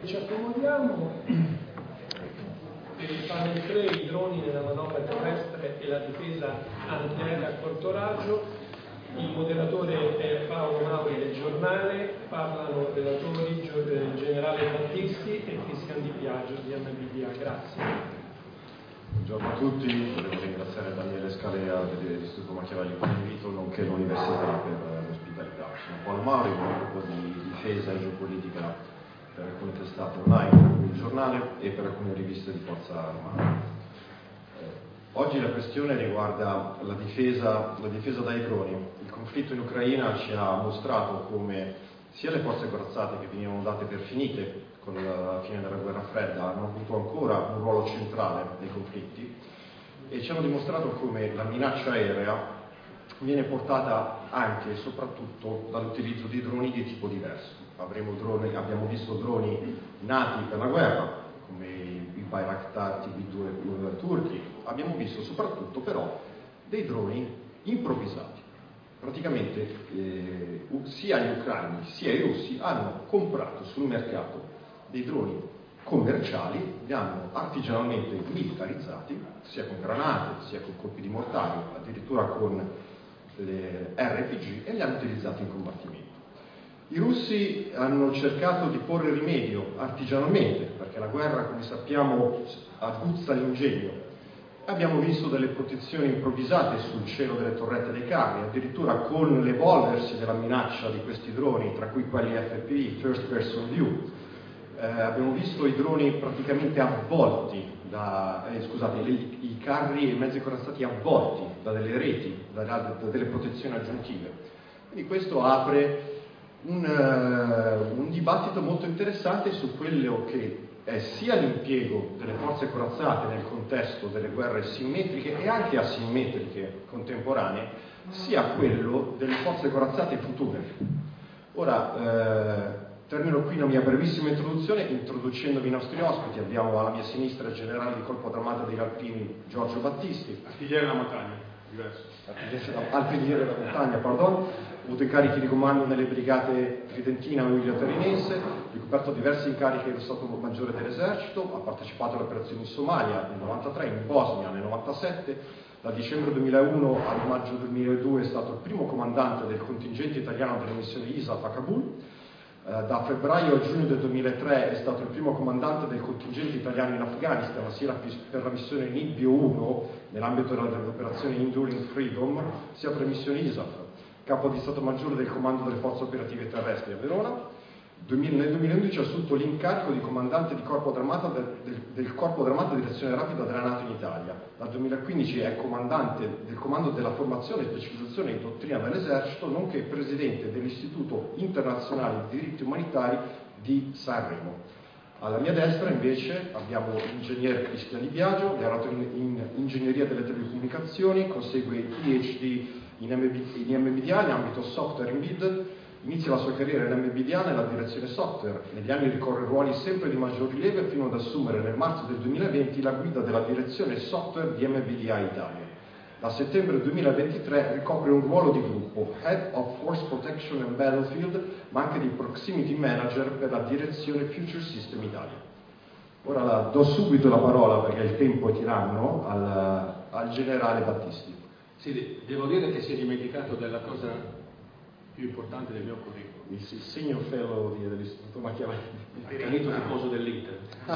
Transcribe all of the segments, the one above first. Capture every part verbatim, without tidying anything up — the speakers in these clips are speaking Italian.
Ci accomodiamo per il panel tre, i droni nella manovra terrestre e la difesa antiaerea a corto raggio. Il moderatore è Paolo Mauri del Giornale, parlano relatori il generale Battisti e Cristian Di Biagio di M B D A. Grazie. Buongiorno a tutti, volevo ringraziare Daniele Scalea dell'Istituto Machiavelli per l'invito, nonché l'Università per l'ospitalità. Sono Paolo Mauri, mi occupo di difesa e geopolitica per alcune testate online, per il Giornale e per alcune riviste di forza armata. Eh, oggi la questione riguarda la difesa, la difesa dai droni. Il conflitto in Ucraina ci ha mostrato come sia le forze corazzate che venivano date per finite con la fine della guerra fredda hanno avuto ancora un ruolo centrale nei conflitti e ci hanno dimostrato come la minaccia aerea viene portata anche e soprattutto dall'utilizzo di droni di tipo diverso. Avremo droni, abbiamo visto droni nati per la guerra, come i Bayraktar T B due turchi, abbiamo visto soprattutto però dei droni improvvisati. Praticamente eh, sia gli ucraini sia i russi hanno comprato sul mercato dei droni commerciali, li hanno artigianalmente militarizzati, sia con granate, sia con colpi di mortali, addirittura con le R P G, e li hanno utilizzati in combattimento. I russi hanno cercato di porre rimedio artigianalmente, perché la guerra, come sappiamo, aguzza l'ingegno. Abbiamo visto delle protezioni improvvisate sul cielo delle torrette dei carri, addirittura con l'evolversi della minaccia di questi droni, tra cui quelli F P V, First Person View. Eh, abbiamo visto i droni praticamente avvolti, da, eh, scusate, i, i carri e i mezzi corazzati avvolti da delle reti, da, da, da delle protezioni aggiuntive. Quindi questo apre un, uh, un dibattito molto interessante su quello che è sia l'impiego delle forze corazzate nel contesto delle guerre simmetriche e anche asimmetriche contemporanee, sia quello delle forze corazzate future. Ora, eh, termino qui la mia brevissima introduzione introducendovi i nostri ospiti. Abbiamo alla mia sinistra il generale di corpo d'armata degli Alpini Giorgio Battisti. Artigliere della montagna, diverso. Artigliere della montagna, pardon. Ha avuto incarichi di comando nelle brigate Tridentina e Emilio Torinese, ha ricoperto diversi incarichi dello Stato Maggiore dell'Esercito, ha partecipato alle operazioni in Somalia nel novantatré, in Bosnia nel novantasette, da dicembre duemilauno al maggio duemiladue è stato il primo comandante del contingente italiano della missione I S A F a Kabul. Da febbraio a giugno del duemilatré è stato il primo comandante del contingente italiano in Afghanistan, sia per la missione Nibbio uno nell'ambito dell'operazione Enduring Freedom, sia per la missione I S A F. Capo di Stato Maggiore del Comando delle Forze Operative Terrestri a Verona. Nel duemilaundici ha assunto l'incarico di comandante di corpo d'armata del, del, del Corpo d'Armata di Reazione Rapida della NATO in Italia. Dal duemilaquindici è comandante del Comando della Formazione, Specializzazione e Dottrina dell'Esercito, nonché presidente dell'Istituto Internazionale di Diritti Umanitari di Sanremo. Alla mia destra invece abbiamo l'ingegner Cristian Di Biagio, laureato in, in Ingegneria delle Telecomunicazioni, consegue il P H D in M B D A in ambito software embedded. Inizia la sua carriera in M B D A nella direzione software. Negli anni ricorre ruoli sempre di maggior rilievo fino ad assumere nel marzo del duemilaventi la guida della direzione software di M B D A Italia. Da settembre duemilaventitré ricopre un ruolo di gruppo, Head of Force Protection and Battlefield, ma anche di Proximity Manager per la direzione Future System Italia. Ora la, do subito la parola, perché il tempo è tiranno, al, al generale Battisti. Sì, devo dire che si è dimenticato della cosa più importante del mio curriculum. Il segno fellow dell'Istituto Machiavelli. Accanito tifoso dell'Inter.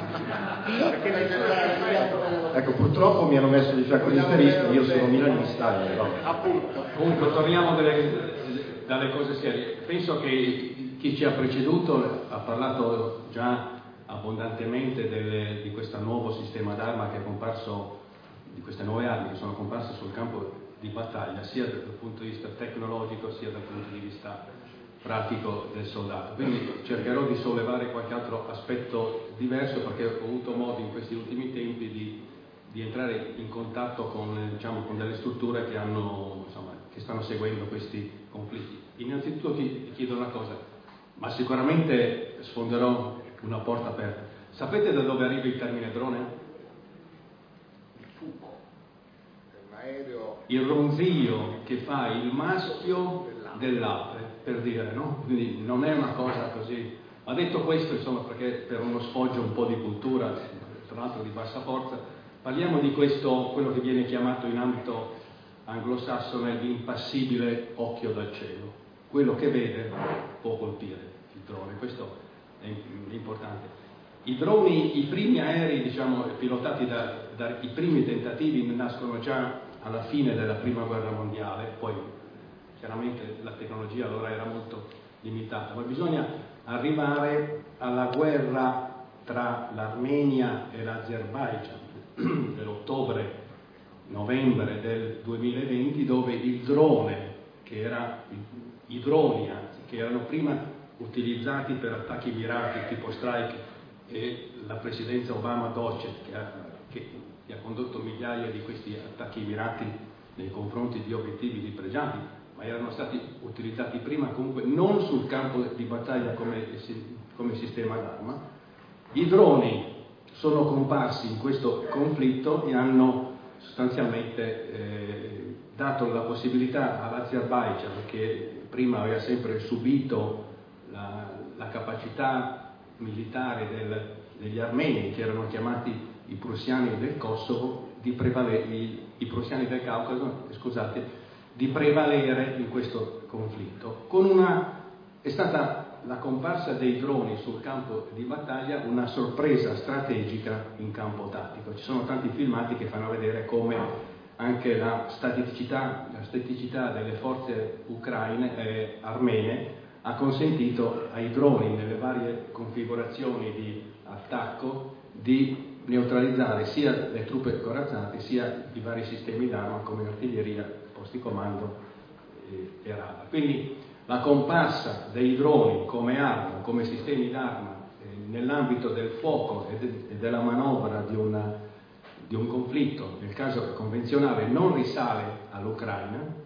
Ecco, purtroppo mi hanno messo di fianco gli interisti, io sono milanista. E no. Appunto. Comunque torniamo delle, dalle cose serie. Penso che chi ci ha preceduto ha parlato già abbondantemente delle, di questo nuovo sistema d'arma che è comparso, di queste nuove armi che sono comparse sul campo di battaglia, sia dal punto di vista tecnologico sia dal punto di vista pratico del soldato. Quindi cercherò di sollevare qualche altro aspetto diverso, perché ho avuto modo in questi ultimi tempi di, di entrare in contatto con, diciamo, con delle strutture che, hanno, insomma, che stanno seguendo questi conflitti. Innanzitutto ti chiedo una cosa, ma sicuramente sfonderò una porta aperta. Sapete da dove arriva il termine drone? Il ronzio che fa il maschio dell'ape, per dire, no? Quindi non è una cosa così Ma detto questo, insomma, perché per uno sfoggio un po' di cultura, tra l'altro di bassa forza, parliamo di questo, quello che viene chiamato in ambito anglosassone l'impassibile occhio dal cielo. Quello che vede può colpire il drone, questo è importante. I droni, i primi aerei, diciamo, pilotati da, da i primi tentativi nascono già alla fine della prima guerra mondiale, poi chiaramente la tecnologia allora era molto limitata, ma bisogna arrivare alla guerra tra l'Armenia e l'Azerbaigian dell'ottobre novembre del duemilaventi, dove il drone, che era i droni anzi, che erano prima utilizzati per attacchi mirati tipo strike, e la presidenza Obama Docet che ha, che, che ha condotto migliaia di questi attacchi mirati nei confronti di obiettivi dispregiati, ma erano stati utilizzati prima comunque non sul campo di battaglia come, come sistema d'arma. I droni sono comparsi in questo conflitto e hanno sostanzialmente eh, dato la possibilità all'Azerbaigian, che prima aveva sempre subito la, la capacità militare del, degli armeni, che erano chiamati i prussiani del Kosovo, di prevalere, i, i prussiani del Caucaso, scusate, di prevalere in questo conflitto. Con una, è stata la comparsa dei droni sul campo di battaglia una sorpresa strategica in campo tattico. Ci sono tanti filmati che fanno vedere come anche la staticità, la staticità delle forze ucraine e armene ha consentito ai droni nelle varie configurazioni di attacco di neutralizzare sia le truppe corazzate sia i vari sistemi d'arma come artiglieria, posti comando e radar. Quindi la comparsa dei droni come arma, come sistemi d'arma eh, nell'ambito del fuoco e, de- e della manovra di, una, di un conflitto, nel caso convenzionale, non risale all'Ucraina,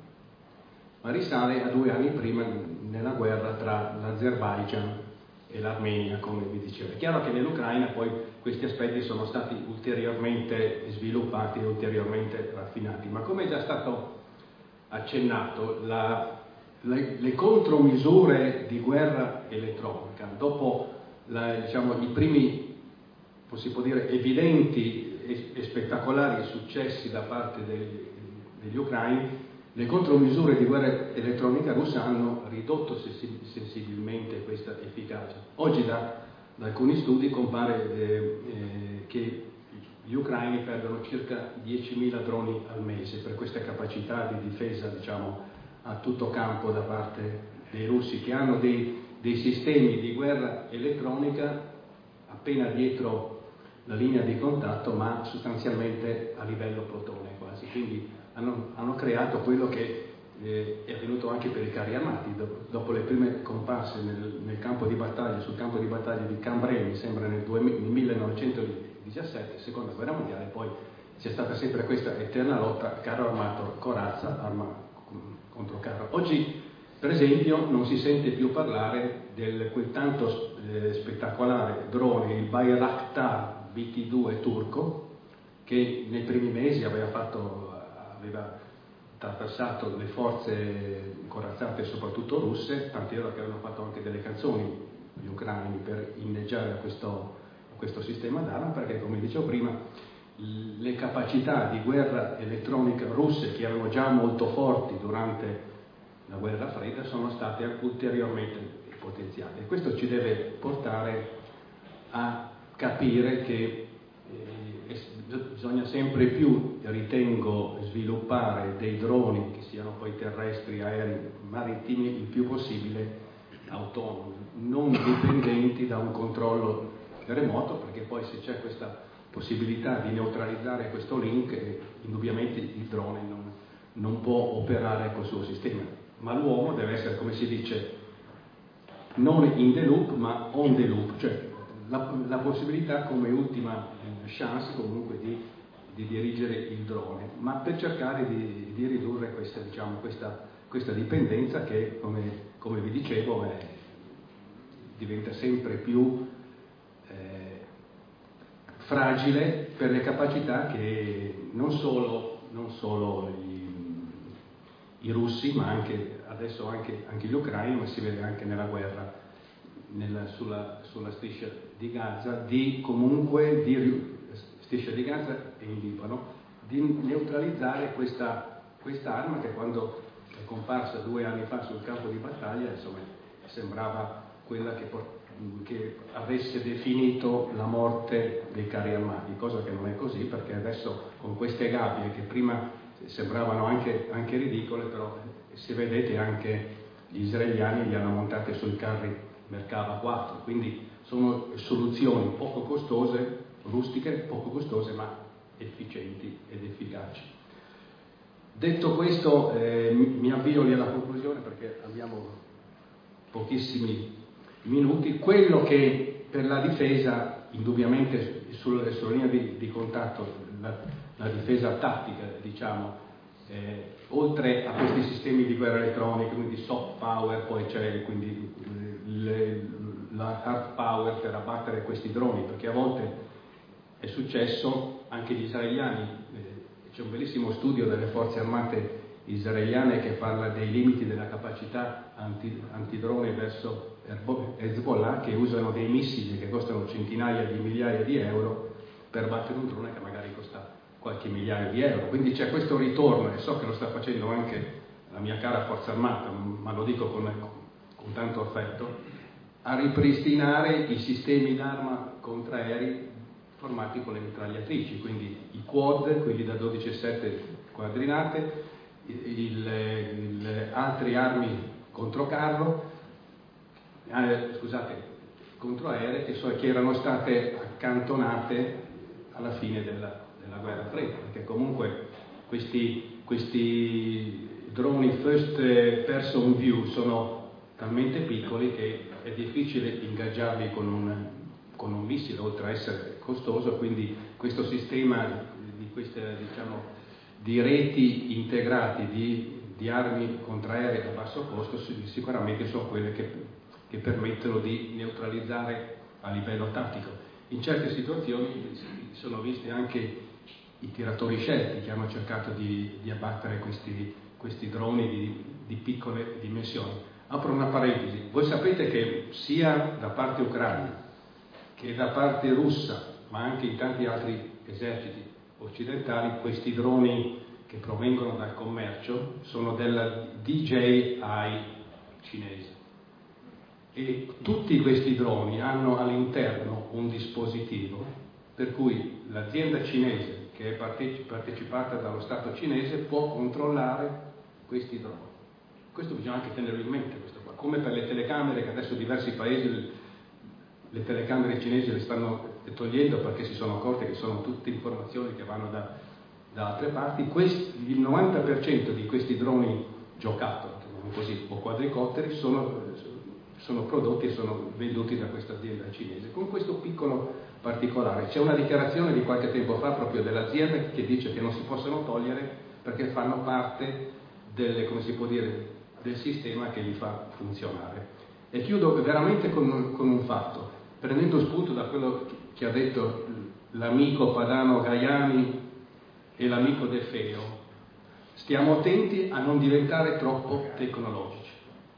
ma risale a due anni prima nella guerra tra l'Azerbaigian e l'Armenia, come vi dicevo. È chiaro che nell'Ucraina poi questi aspetti sono stati ulteriormente sviluppati e ulteriormente raffinati, ma come è già stato accennato, la, le, le contromisure di guerra elettronica, dopo la, diciamo, i primi, si può dire, evidenti e, e spettacolari successi da parte degli, degli ucraini, le contromisure di guerra elettronica russa hanno ridotto sensibilmente questa efficacia. Oggi da, da alcuni studi compare eh, eh, che gli ucraini perdono circa diecimila droni al mese per questa capacità di difesa, diciamo, a tutto campo da parte dei russi, che hanno dei, dei sistemi di guerra elettronica appena dietro la linea di contatto, ma sostanzialmente a livello plotone quasi. Quindi Hanno, hanno creato quello che eh, è avvenuto anche per i carri armati. Dopo, dopo le prime comparse nel, nel campo di battaglia, sul campo di battaglia di Cambrai, mi sembra nel, duemila, nel millenovecentodiciassette, seconda guerra mondiale, poi c'è stata sempre questa eterna lotta carro armato, corazza, arma contro carro. Oggi, per esempio, non si sente più parlare del quel tanto eh, spettacolare drone, il Bayraktar B T due turco, che nei primi mesi aveva fatto aveva trapassato le forze corazzate soprattutto russe, tant'è vero che avevano fatto anche delle canzoni gli ucraini per inneggiare a questo, a questo sistema d'arma, perché come dicevo prima le capacità di guerra elettronica russe, che erano già molto forti durante la guerra fredda, sono state ulteriormente potenziate. Questo ci deve portare a capire che eh, bisogna sempre più, ritengo, sviluppare dei droni che siano poi terrestri, aerei, marittimi, il più possibile autonomi, non dipendenti da un controllo remoto, perché poi se c'è questa possibilità di neutralizzare questo link, eh, indubbiamente il drone non, non può operare col suo sistema, ma l'uomo deve essere, come si dice, non in the loop ma on the loop, cioè la, la possibilità come ultima chance comunque di, di dirigere il drone, ma per cercare di, di ridurre questa, diciamo, questa, questa dipendenza che, come, come vi dicevo, è, diventa sempre più eh, fragile per le capacità che non solo, non solo i, i russi, ma anche adesso anche, anche gli ucraini, ma si vede anche nella guerra nella, sulla, sulla striscia di Gaza, di comunque di striscia di Gaza e in Libano, di neutralizzare questa, questa arma che quando è comparsa due anni fa sul campo di battaglia, insomma, sembrava quella che, che avesse definito la morte dei carri armati, cosa che non è così, perché adesso con queste gabbie che prima sembravano anche, anche ridicole, però se vedete anche gli israeliani li hanno montate sui carri Merkava quattro, quindi sono soluzioni poco costose, rustiche, poco costose, ma efficienti ed efficaci. Detto questo, eh, mi avvio lì alla conclusione perché abbiamo pochissimi minuti. Quello che per la difesa, indubbiamente sulla, sulla linea di, di contatto, la, la difesa tattica, diciamo, eh, oltre a questi sistemi di guerra elettronica, quindi soft power, poi c'è quindi le, la hard power per abbattere questi droni, perché a volte è successo, anche gli israeliani, eh, c'è un bellissimo studio delle forze armate israeliane che parla dei limiti della capacità anti, antidrone verso Hezbollah, che usano dei missili che costano centinaia di migliaia di euro per battere un drone che magari costa qualche migliaio di euro. Quindi c'è questo ritorno, e so che lo sta facendo anche la mia cara forza armata, ma lo dico con, con tanto affetto, a ripristinare i sistemi d'arma contraerei formati con le mitragliatrici, quindi i quad, quelli da dodici virgola sette quadrinate, il, il, altre armi controcarro, eh, scusate, controaeree, che, so, che erano state accantonate alla fine della, della guerra fredda, perché comunque questi, questi droni first person view sono talmente piccoli che è difficile ingaggiarli con un, con un missile, oltre a essere costoso, quindi questo sistema di, queste, diciamo, di reti integrati di, di armi contraeree a basso costo sicuramente sono quelle che, che permettono di neutralizzare a livello tattico. In certe situazioni sono visti anche i tiratori scelti che hanno cercato di, di abbattere questi, questi droni di, di piccole dimensioni. Apro una parentesi, voi sapete che sia da parte ucraina che da parte russa, ma anche in tanti altri eserciti occidentali, questi droni che provengono dal commercio sono della D J I cinese, e tutti questi droni hanno all'interno un dispositivo per cui l'azienda cinese che è partecipata dallo Stato cinese può controllare questi droni. Questo bisogna anche tenerlo in mente, questo qua. Come per le telecamere, che adesso diversi paesi le telecamere cinesi le stanno togliendo perché si sono accorte che sono tutte informazioni che vanno da, da altre parti. Questi, il novanta per cento di questi droni giocattolo, chiamiamo così, o quadricotteri, sono, sono prodotti e sono venduti da questa azienda cinese. Con questo piccolo particolare, c'è una dichiarazione di qualche tempo fa proprio dell'azienda che dice che non si possono togliere perché fanno parte delle, come si può dire, del sistema che li fa funzionare. E chiudo veramente con, con un fatto, prendendo spunto da quello che ha detto l'amico Padano Gaiani e l'amico De Feo. Stiamo attenti a non diventare troppo tecnologici.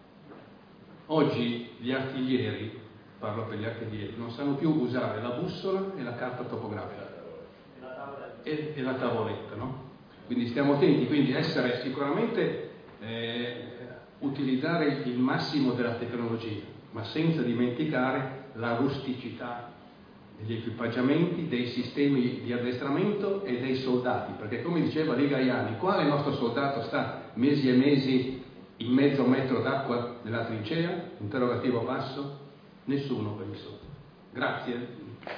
Oggi gli artiglieri, parlo per gli artiglieri, non sanno più usare la bussola e la carta topografica e, e la tavoletta, no? Quindi stiamo attenti, quindi essere sicuramente eh, utilizzare il massimo della tecnologia, ma senza dimenticare la rusticità degli equipaggiamenti, dei sistemi di addestramento e dei soldati, perché come diceva Lee Gaiani, quale nostro soldato sta mesi e mesi in mezzo a un metro d'acqua nella trincea? Interrogativo basso? Nessuno, penso. Grazie.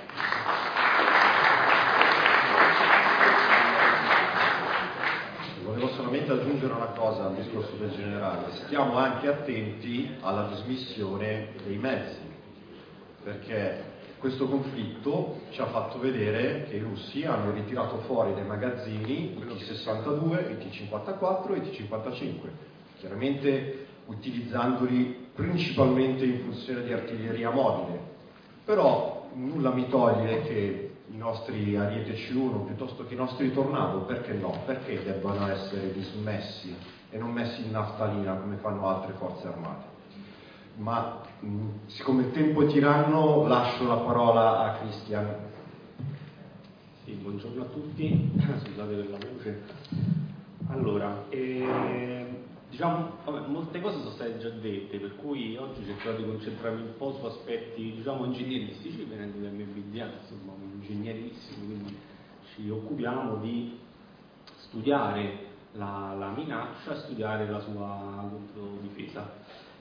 Volevo solamente aggiungere una cosa al discorso del generale. Stiamo anche attenti alla dismissione dei mezzi, perché questo conflitto ci ha fatto vedere che i russi hanno ritirato fuori dai magazzini i T sessantadue, i T cinquantaquattro e i T cinquantacinque, chiaramente utilizzandoli principalmente in funzione di artiglieria mobile. Però nulla mi toglie che i nostri Ariete C uno piuttosto che i nostri Tornado, perché no? Perché debbano essere dismessi e non messi in naftalina come fanno altre forze armate? ma mh, siccome il tempo è tiranno lascio la parola a Cristian. Sì, buongiorno a tutti, scusate per la voce. Allora, eh, diciamo, vabbè, molte cose sono state già dette, per cui oggi cercherò di concentrarmi un po' su aspetti, diciamo, ingegneristici, venendo dal mio B D A, insomma, un ingegnierissimo, quindi ci occupiamo di studiare la, la minaccia, studiare la sua controdifesa.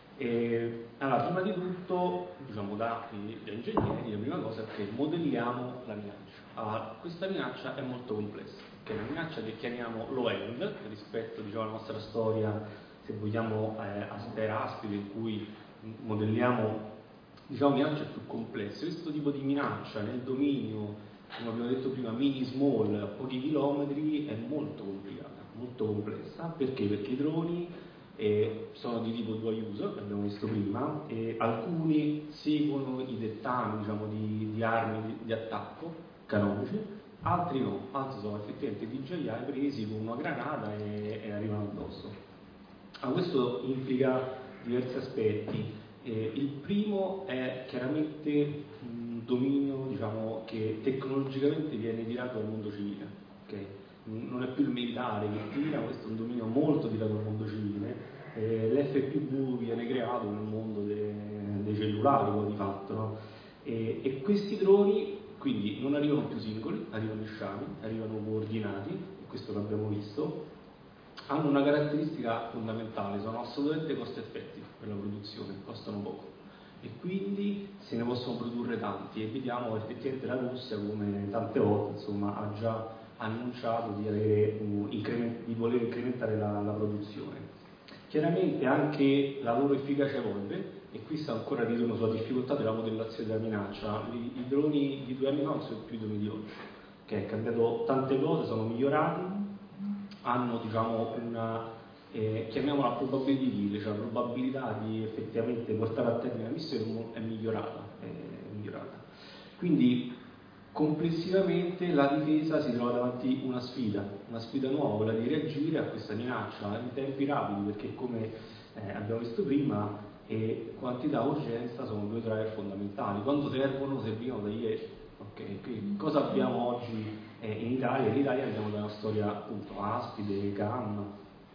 E, allora, prima di tutto, diciamo, da, da ingegneri, la prima cosa è che modelliamo la minaccia. Allora, questa minaccia è molto complessa, che è una minaccia che chiamiamo low end, rispetto, diciamo, alla nostra storia, se vogliamo, eh, aspera-aspide, in cui modelliamo, diciamo, minacce più complesse. Questo tipo di minaccia nel dominio, come abbiamo detto prima, mini-small, a pochi chilometri, è molto complicata, molto complessa. Perché? Perché i droni eh, sono di tipo dual use, che abbiamo visto prima, e alcuni seguono i dettami, diciamo, di, di armi di, di attacco canonici, altri no, altri sono effettivamente D J I presi con una granata e, e arrivano addosso. Ah, questo implica diversi aspetti. Eh, il primo è chiaramente un dominio, diciamo, che tecnologicamente viene tirato dal mondo civile, okay? Non è più il militare che tira, questo è un dominio molto tirato dal mondo civile. Eh, L'F P V viene creato nel mondo de, dei cellulari, poi di fatto, no? E, e questi droni quindi non arrivano più singoli, arrivano in sciami, arrivano coordinati, e questo l'abbiamo visto. Hanno una caratteristica fondamentale, sono assolutamente cost-effective per la produzione, costano poco e quindi se ne possono produrre tanti, e vediamo effettivamente la Russia, come tante volte, insomma, ha già annunciato di, avere un increment, di voler incrementare la, la produzione. Chiaramente anche la loro efficacia evolve, e qui sta ancora di nuovo sulla difficoltà della modellazione della minaccia. I, i droni di due anni fa non sono più i droni di oggi, che è cambiato tante cose, sono migliorati, hanno, diciamo, una, eh, chiamiamola probability kill, cioè la probabilità di effettivamente portare a termine la missione è migliorata, è migliorata. Quindi complessivamente la difesa si trova davanti una sfida, una sfida nuova, quella di reagire a questa minaccia in tempi rapidi, perché come eh, abbiamo visto prima, eh, quantità e urgenza sono due driver fondamentali. Quando servono, servivano da ieri. Okay? Quindi, cosa abbiamo oggi eh, in Italia? In Italia abbiamo una storia, appunto, Aspide, Cam,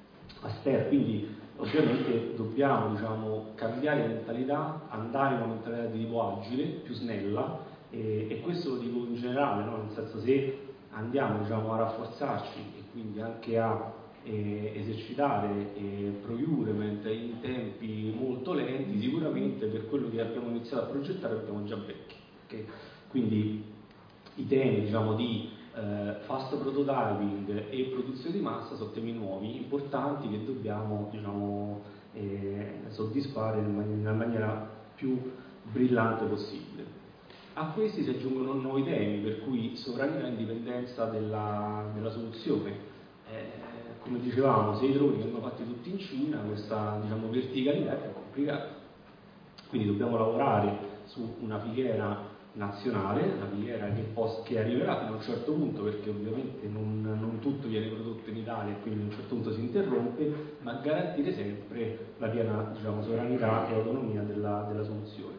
Aster, quindi ovviamente dobbiamo, diciamo, cambiare mentalità, andare in una mentalità di tipo agile, più snella. E, e questo lo dico in generale, no? Nel senso, se andiamo, diciamo, a rafforzarci e quindi anche a eh, esercitare eh, procurement in tempi molto lenti, sicuramente per quello che abbiamo iniziato a progettare abbiamo già vecchi. Okay? Quindi i temi, diciamo, di eh, fast prototyping e produzione di massa sono temi nuovi, importanti, che dobbiamo, diciamo, eh, soddisfare nella maniera più brillante possibile. A questi si aggiungono nuovi temi, per cui sovranità e indipendenza della, della soluzione. Eh, come dicevamo, se i droni vengono fatti tutti in Cina, questa, diciamo, verticalità è complicata. Quindi dobbiamo lavorare su una filiera nazionale, una filiera che, poss- che arriverà fino a un certo punto, perché ovviamente non, non tutto viene prodotto in Italia e quindi a un certo punto si interrompe, ma garantire sempre la piena, diciamo, sovranità e autonomia della, della soluzione.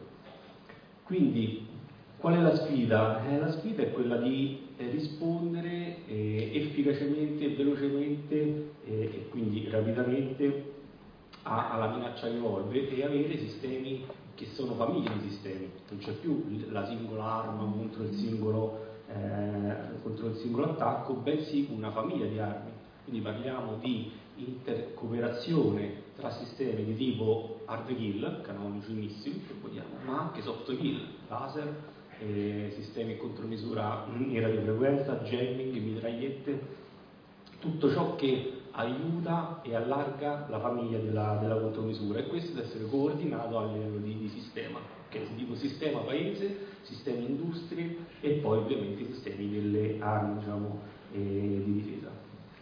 Quindi, qual è la sfida? Eh, la sfida è quella di eh, rispondere eh, efficacemente e velocemente eh, e quindi rapidamente a, alla minaccia che evolve, e avere sistemi che sono famiglie di sistemi. Non c'è più la singola arma contro il singolo, eh, contro il singolo attacco, bensì una famiglia di armi. Quindi parliamo di intercooperazione tra sistemi di tipo hard kill, canonici missili, che vogliamo, ma anche soft kill, laser, eh, sistemi contromisura in radiofrequenza, jamming, mitragliette, tutto ciò che aiuta e allarga la famiglia della, della contromisura, e questo deve essere coordinato a livello di, di sistema, che è tipo sistema paese, sistemi industrie e poi ovviamente i sistemi delle armi, diciamo, eh, di difesa.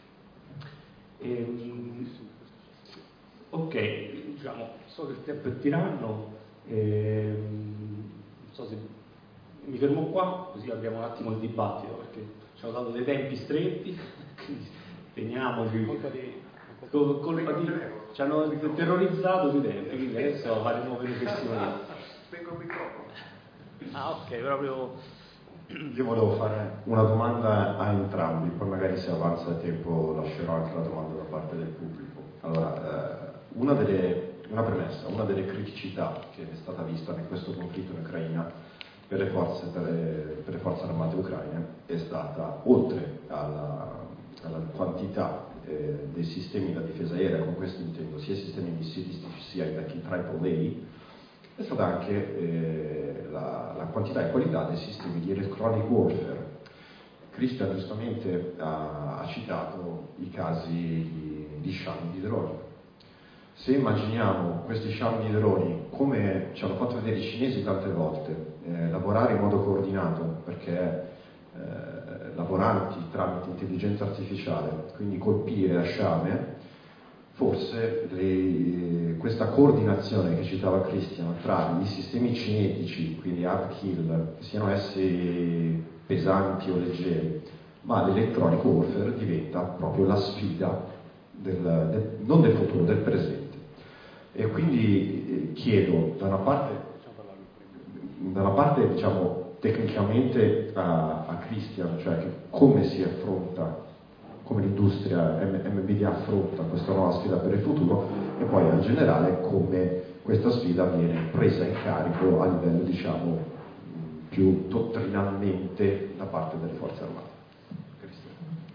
Ehm, ok, diciamo, so che il tempo è tiranno, ehm, non so se mi fermo qua, così apriamo un attimo il dibattito, perché ci hanno dato dei tempi stretti, quindi teniamoci. Colpa di, colpa di ci hanno terrorizzato sui tempi, quindi adesso faremo per riflessioni. Spengo il microfono. Ah, ok, proprio. Io volevo fare una domanda a entrambi, poi magari se avanza il tempo lascerò anche la domanda da parte del pubblico. Allora, eh, una, delle, una premessa, una delle criticità che è stata vista in questo conflitto in Ucraina per le forze, per le, per le forze armate ucraine è stata, oltre alla, alla quantità eh, dei sistemi da difesa aerea, con questo intendo sia i sistemi missilistici sia i vecchi Triple A, è stata anche eh, la, la quantità e qualità dei sistemi di electronic warfare. Christian giustamente ha, ha citato i casi di, di sciami di droni. Se immaginiamo questi sciami di droni, come ci hanno fatto vedere i cinesi tante volte, eh, lavorare in modo coordinato, perché eh, lavoranti tramite intelligenza artificiale, quindi colpire a sciame, forse le, questa coordinazione che citava Christian tra i sistemi cinetici, quindi hard kill, siano essi pesanti o leggeri, ma l'electronic warfare diventa proprio la sfida del, del, non del futuro, del presente. E quindi eh, chiedo da una parte, da una parte diciamo tecnicamente a, a Christian, cioè che come si affronta, come l'industria M B D affronta questa nuova sfida per il futuro, e poi in generale come questa sfida viene presa in carico a livello diciamo più dottrinalmente da parte delle forze armate. Cristian.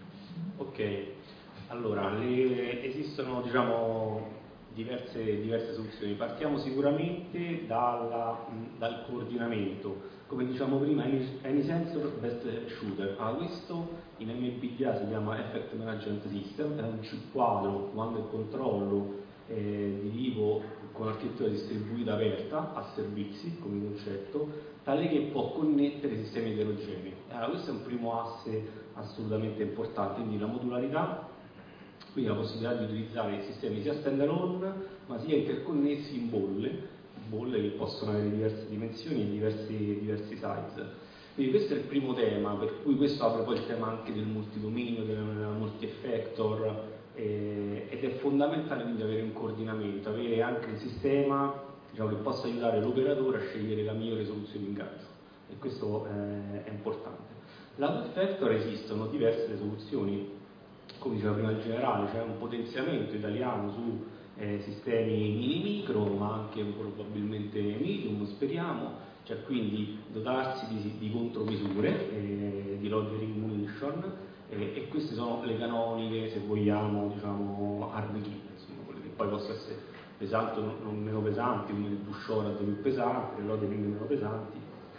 Ok, allora le, esistono diciamo diverse, diverse soluzioni. Partiamo sicuramente dalla, dal coordinamento. Come diciamo prima, any, any sensor best shooter. Ah, questo in M B D A si chiama Effect Management System, è un chip quadro, comando e controllo eh, di tipo con architettura distribuita aperta a servizi come concetto, tale che può connettere sistemi eterogenei. Allora, questo è un primo asse assolutamente importante, quindi la modularità, quindi la possibilità di utilizzare sistemi sia standalone ma sia interconnessi in bolle, bolle che possono avere diverse dimensioni e diversi, diversi size. Quindi questo è il primo tema, per cui questo apre poi il tema anche del multidominio, del multi-effector, eh, ed è fondamentale quindi avere un coordinamento, avere anche un sistema diciamo, che possa aiutare l'operatore a scegliere la migliore soluzione in caso, e questo eh, è importante. Lato effector esistono diverse soluzioni, come diceva prima il generale, c'è un potenziamento italiano su eh, sistemi mini-micro, ma anche probabilmente medium, speriamo, cioè quindi dotarsi di, di contromisure, eh, di loitering munition, eh, e queste sono le canoniche, se vogliamo, diciamo, armi chimiche, insomma, quelle che poi possono essere pesanti o non meno pesanti, come il Bushorad più pesante, le loitering meno pesanti.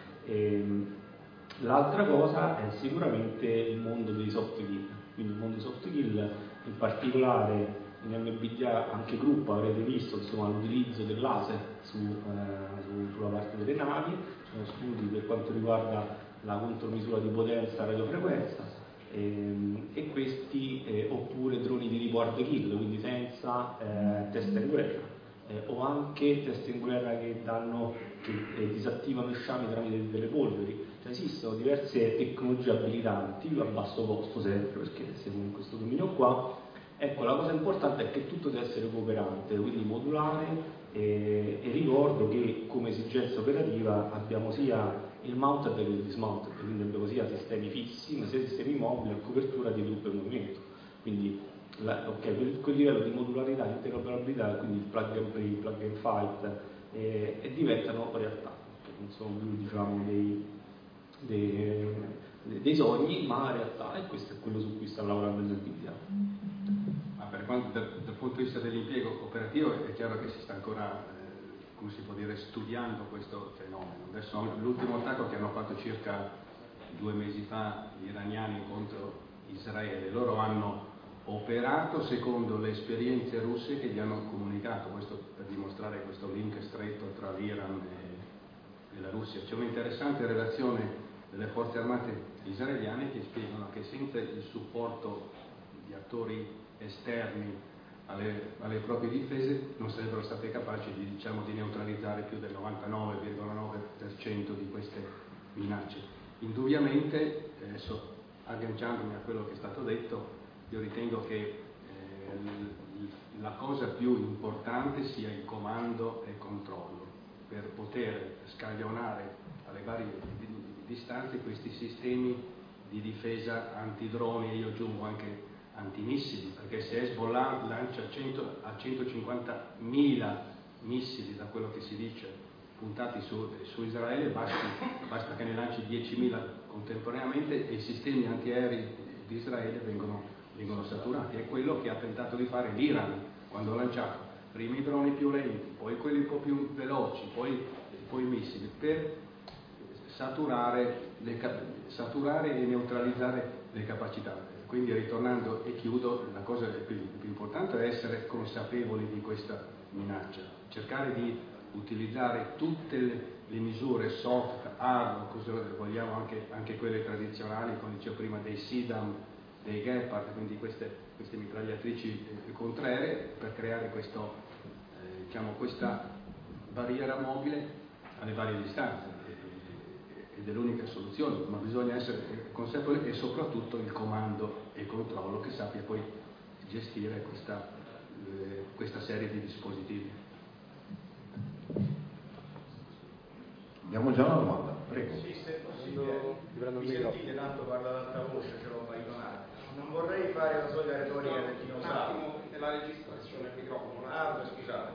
E, l'altra cosa è sicuramente il mondo dei soft kill, quindi il mondo dei soft kill, in particolare in M B D A anche gruppo avrete visto insomma, l'utilizzo del laser su, eh, su, sulla parte delle navi, ci sono studi per quanto riguarda la contromisura di potenza a radiofrequenza ehm, e questi eh, oppure droni di tipo hard kill, quindi senza eh, testa in guerra eh, o anche teste in guerra che danno che eh, disattivano i sciami tramite delle polveri. Cioè, esistono diverse tecnologie abilitanti a basso costo sempre perché siamo in questo dominio qua. Ecco, la cosa importante è che tutto deve essere cooperante, quindi modulare e, e ricordo che come esigenza operativa abbiamo sia il mounted che il dismounted, quindi abbiamo sia sistemi fissi ma sia sistemi mobili a copertura di truppe in movimento. Quindi la, okay, quel, quel livello di modularità, interoperabilità, quindi il plug and play, plug and fight e, e diventano realtà, non sono più diciamo dei, dei, dei sogni ma realtà, e questo è quello su cui sta lavorando il M B D A. Per quanto dal, dal punto di vista dell'impiego operativo è chiaro che si sta ancora, eh, come si può dire, studiando questo fenomeno. Adesso l'ultimo attacco che hanno fatto circa due mesi fa gli iraniani contro Israele, loro hanno operato secondo le esperienze russe che gli hanno comunicato, questo per dimostrare questo link stretto tra l'Iran e, e la Russia. C'è un'interessante relazione delle forze armate israeliane che spiegano che senza il supporto di attori esterni alle, alle proprie difese non sarebbero state capaci di, diciamo, di neutralizzare più del novantanove virgola nove per cento di queste minacce. Indubbiamente, adesso agganciandomi a quello che è stato detto, io ritengo che eh, la cosa più importante sia il comando e il controllo per poter scaglionare alle varie distanze questi sistemi di difesa antidroni e io aggiungo anche antimissili, perché se Hezbollah lancia cento a centocinquantamila missili, da quello che si dice, puntati su, su Israele, basta, basta che ne lanci diecimila contemporaneamente e i sistemi antiaerei di Israele vengono, vengono saturati. È quello che ha tentato di fare l'Iran quando ha lanciato prima i droni più lenti, poi quelli un po' più veloci, poi, poi i missili, per saturare, le, saturare e neutralizzare le capacità. Quindi ritornando e chiudo, la cosa più, più importante è essere consapevoli di questa minaccia, cercare di utilizzare tutte le, le misure soft, hard, cosa vogliamo, anche, anche quelle tradizionali, come dicevo prima, dei SIDAM, dei Gepard, quindi queste, queste mitragliatrici contraeree, per creare questo, eh, diciamo, questa barriera mobile alle varie distanze. Ed è l'unica soluzione, ma bisogna essere consapevoli e soprattutto il comando e il controllo che sappia poi gestire questa, eh, questa serie di dispositivi. Abbiamo già una domanda, prego. Sì, se è possibile, mi sentite, tanto parla ad alta voce, ce l'ho baitonato. Non vorrei fare la solita retorica del dinosauro. Un attimo, nella registrazione il microfono. Ah, scusate.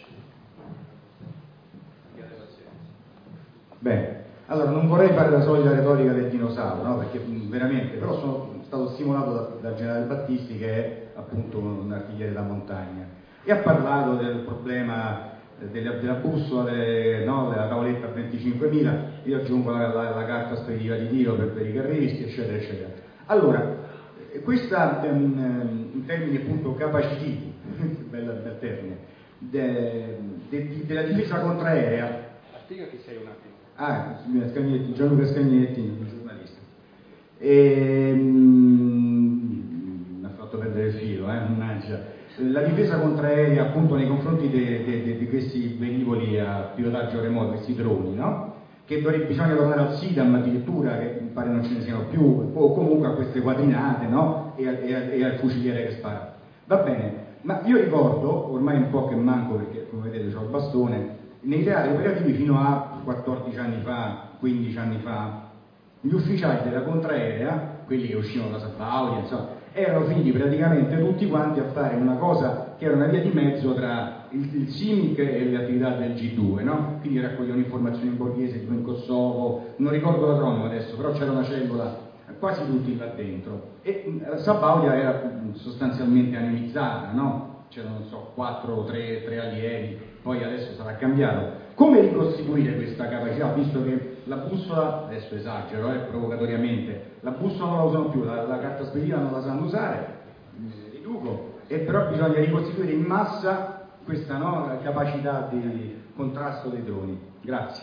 Abbiate pazienza. Bene. Allora, non vorrei fare la solita retorica del dinosauro, no? Perché mh, veramente, però sono stato stimolato da, dal generale Battisti, che è appunto un artigliere da montagna, e ha parlato del problema eh, della, della bussola, delle, no? della tavoletta a venticinquemila, io aggiungo la, la, la carta speditiva di tiro per, per i carrieristi, eccetera, eccetera. Allora, eh, questa, um, in termini appunto capacitivi, bel, bel termine, de, de, de, della difesa contraerea. Spiegati sei un attimo. Ah, Scagnetti, Gianluca Scagnetti, un giornalista. E, mm, mi ha fatto perdere il filo, eh, mannaggia. La difesa contraerea appunto nei confronti di questi velivoli a pilotaggio remoto, questi droni, no? Che dovrebbe, bisogna tornare al SIDAM addirittura, che mi pare non ce ne siano più, o comunque a queste quadrinate, no? E, e, e al fuciliere che spara. Va bene, ma io ricordo, ormai un po' che manco perché come vedete ho il bastone, nei teatri operativi fino a quattordici anni fa, quindici anni fa, gli ufficiali della contraerea, quelli che uscivano da Sabaudia, insomma, erano finiti praticamente tutti quanti a fare una cosa che era una via di mezzo tra il, il SIMIC e le attività del G due, no? Quindi raccoglievano informazioni in borghese, tipo in Kosovo, non ricordo l'acronimo adesso, però c'era una cellula, quasi tutti là dentro. E Sabaudia era sostanzialmente anemizzata, no? C'erano, non so, quattro o tre, tre allievi, poi adesso sarà cambiato. Come ricostituire questa capacità, visto che la bussola, adesso esagero, eh, provocatoriamente, la bussola non la usano più, la, la carta speditiva non la sanno usare, riduco, e però bisogna ricostituire in massa questa, no, capacità di contrasto dei droni. Grazie.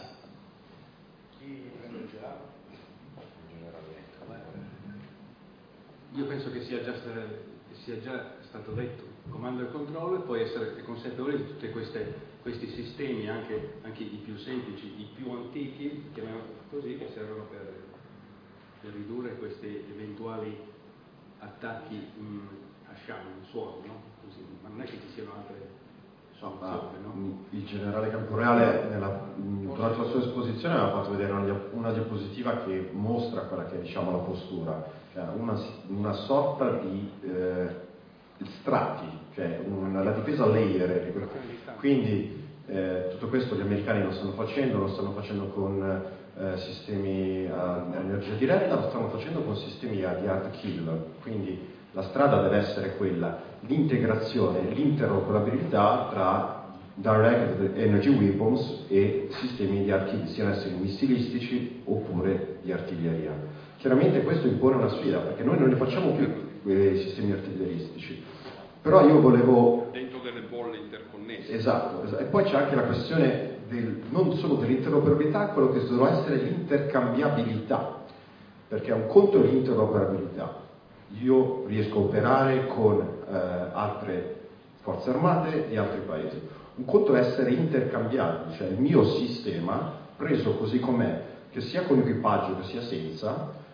Io penso che sia già, che sia già stato detto, comando e controllo, e poi essere consapevoli di tutti questi sistemi, anche, anche i più semplici, i più antichi, chiamiamoli così, che servono per, per ridurre questi eventuali attacchi mh, a sciame, in suolo, no? Così, ma non è che ci siano altre soluzioni, no? Il generale Camporeale nella, durante la sua esposizione aveva fatto vedere una, una diapositiva che mostra quella che è, diciamo, la postura, cioè una, una sorta di eh, strati, cioè una, la difesa layer, quindi eh, tutto questo gli americani lo stanno facendo, lo stanno facendo con eh, sistemi a energia diretta, lo stanno facendo con sistemi a, di hard kill, quindi la strada deve essere quella, l'integrazione, l'interoperabilità tra direct energy weapons e sistemi di hard kill, siano esseri missilistici oppure di artiglieria. Chiaramente questo impone una sfida, perché noi non li facciamo più quei sistemi artiglieristici, però io volevo... Dentro delle bolle interconnesse. Esatto, esatto. E poi c'è anche la questione del, non solo dell'interoperabilità, quello che dovrà essere l'intercambiabilità, perché un conto è l'interoperabilità. Io riesco a operare con eh, altre forze armate e altri paesi. Un conto è essere intercambiabili, cioè il mio sistema, preso così com'è, che sia con equipaggio che sia senza,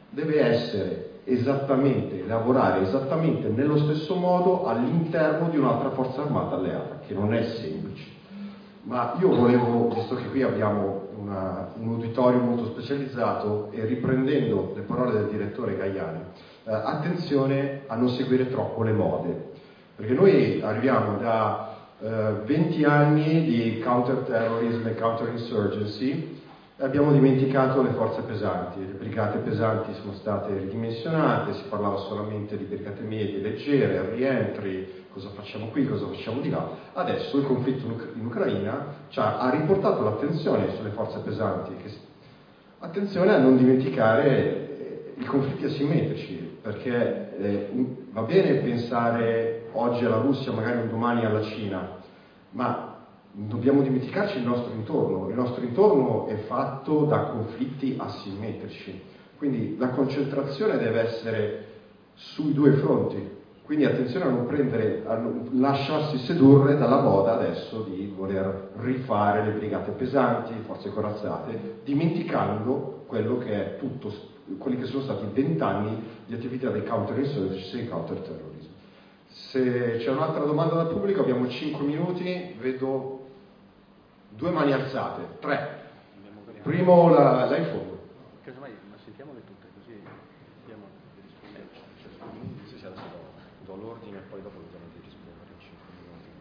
deve essere esattamente, lavorare esattamente nello stesso modo all'interno di un'altra forza armata alleata, che non è semplice. Ma io volevo, visto che qui abbiamo una, un uditorio molto specializzato, e riprendendo le parole del direttore Gaiani, eh, attenzione a non seguire troppo le mode, perché noi arriviamo da eh, venti anni di counter-terrorism e counter-insurgency. Abbiamo dimenticato le forze pesanti, le brigate pesanti sono state ridimensionate, si parlava solamente di brigate medie, leggere, rientri, cosa facciamo qui, cosa facciamo di là. Adesso il conflitto in Ucraina ci ha, ha riportato l'attenzione sulle forze pesanti. Che, attenzione a non dimenticare i conflitti asimmetrici, perché eh, va bene pensare oggi alla Russia, magari un domani alla Cina, ma dobbiamo dimenticarci il nostro intorno. Il nostro intorno è fatto da conflitti asimmetrici, quindi la concentrazione deve essere sui due fronti. Quindi attenzione a non prendere, a non lasciarsi sedurre dalla moda adesso di voler rifare le brigate pesanti, forze corazzate, dimenticando quello che è tutto, quelli che sono stati vent'anni di attività di counterinsurgency e counterterrorismo. Se c'è un'altra domanda dal pubblico, abbiamo cinque minuti, vedo due mani alzate, tre. Primo la, là in fondo. Casomai, ma sentiamole tutte così abbiamo le risposte. cinque minuti, sì, sì, adesso do, do l'ordine e poi dopo vediamo di rispondere in cinque minuti.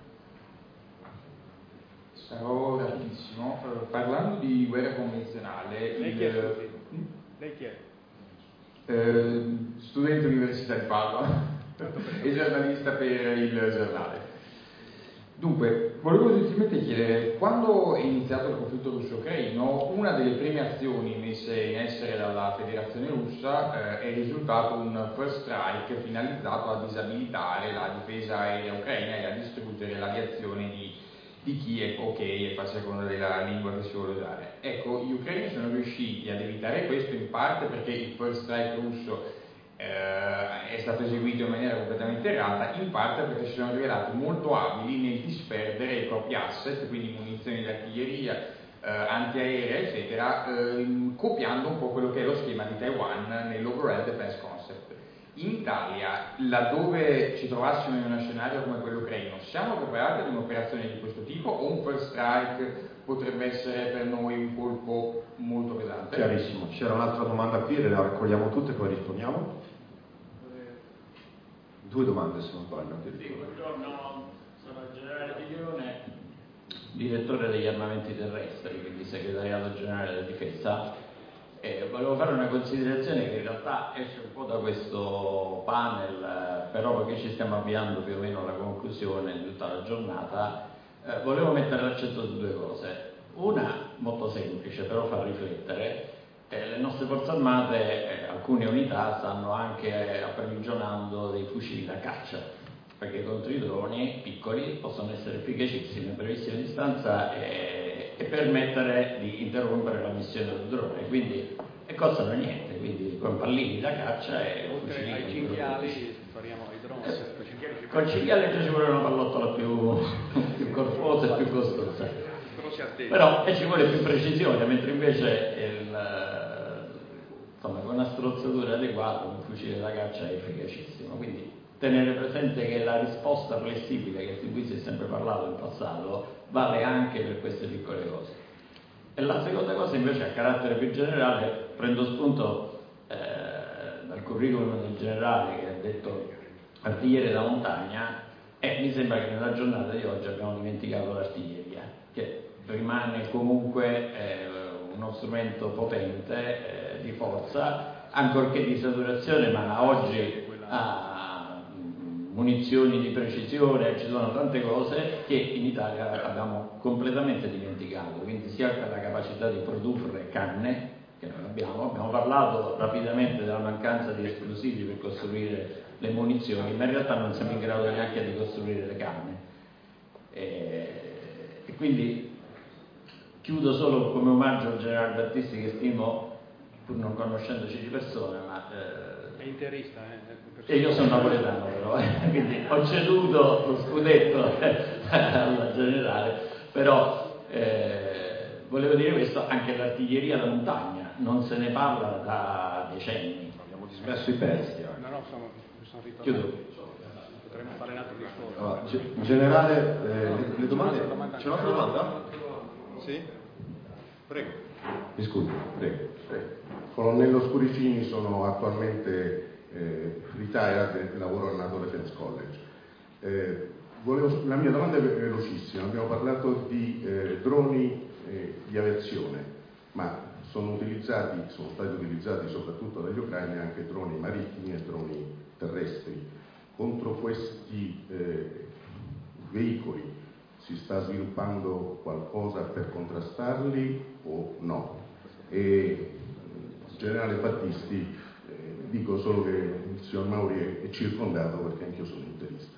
Sarò rapidissimo. Uh, parlando di guerra convenzionale, lei il, chi è? Mm? Lei chi è? Uh, studente all'Università di Padova e giornalista per il giornale. Dunque, volevo semplicemente chiedere, quando è iniziato il conflitto russo-ucraino, una delle prime azioni messe in essere dalla Federazione Russa eh, è risultato un first strike finalizzato a disabilitare la difesa aerea ucraina e a distruggere l'aviazione di, di Kiev o Kiev, a seconda della lingua che si vuole usare. Ecco, gli ucraini sono riusciti ad evitare questo in parte perché il first strike russo Eh, è stato eseguito in maniera completamente errata, in parte perché si sono rivelati molto abili nel disperdere i propri asset, quindi munizioni di artiglieria, eh, antiaerea, eccetera, eh, copiando un po' quello che è lo schema di Taiwan nell'Overall Defense Concept. In Italia, laddove ci trovassimo in uno scenario come quello ucraino, siamo preparati ad un'operazione di questo tipo o un first strike potrebbe essere per noi un colpo molto pesante? Chiarissimo. C'era un'altra domanda qui, le raccogliamo tutte e poi rispondiamo. Due domande se non sbaglio. Sì, buongiorno, sono il generale Piglione, direttore degli armamenti terrestri, quindi segretariato generale della difesa. Eh, volevo fare una considerazione che in realtà esce un po' da questo panel, eh, però perché ci stiamo avviando più o meno alla conclusione di tutta la giornata, eh, volevo mettere l'accento su due cose. Una molto semplice, però fa riflettere. Eh, le nostre forze armate, eh, alcune unità, stanno anche approvvigionando dei fucili da caccia, perché contro i droni piccoli possono essere efficacissimi a brevissima distanza e, e permettere di interrompere la missione del drone, quindi e costano niente, quindi con pallini da caccia e oltre ai cinghiali spariamo ai droni. Eh, con cinghiali già ci vuole una pallottola più, più corposa e più costosa, però e ci vuole più precisione, mentre invece il insomma, con una strozzatura adeguata un fucile da caccia è efficacissimo. Quindi tenere presente che la risposta flessibile, che di cui si è sempre parlato in passato, vale anche per queste piccole cose. E la seconda cosa invece a carattere più generale, prendo spunto eh, dal curriculum del generale che ha detto artiglieria da montagna, e mi sembra che nella giornata di oggi abbiamo dimenticato l'artiglieria, che rimane comunque eh, uno strumento potente eh, di forza, ancorché di saturazione, ma oggi ha munizioni di precisione, ci sono tante cose che in Italia abbiamo completamente dimenticato, quindi sia per la capacità di produrre canne, che non abbiamo, abbiamo parlato rapidamente della mancanza di esplosivi per costruire le munizioni, ma in realtà non siamo in grado neanche di costruire le canne. E, e quindi chiudo solo come omaggio al generale Battisti, che stimo, pur non conoscendoci di persona, ma eh, è interista, eh? E io sono napoletano però, eh, quindi ho ceduto lo scudetto al generale, però eh, volevo dire questo, anche l'artiglieria da montagna non se ne parla da decenni. Abbiamo dismesso i pezzi. No, no, sono, sono ritornato. Chiudo. Potremmo fare un altro discorso. Allora, in generale, eh, le, le domande... C'è un'altra domanda? Sì? Prego. Mi scusi, prego. prego. Colonnello Scurifini, sono attualmente eh, retired e lavoro al NATO Defense College. Eh, volevo, la mia domanda è velocissima. Abbiamo parlato di eh, droni eh, di aviazione, ma sono utilizzati, sono stati utilizzati soprattutto dagli ucraini anche droni marittimi e droni terrestri. Contro questi eh, veicoli si sta sviluppando qualcosa per contrastarli o no? E generale Battisti, eh, dico solo che il signor Mauri è, è circondato perché anch'io sono interista.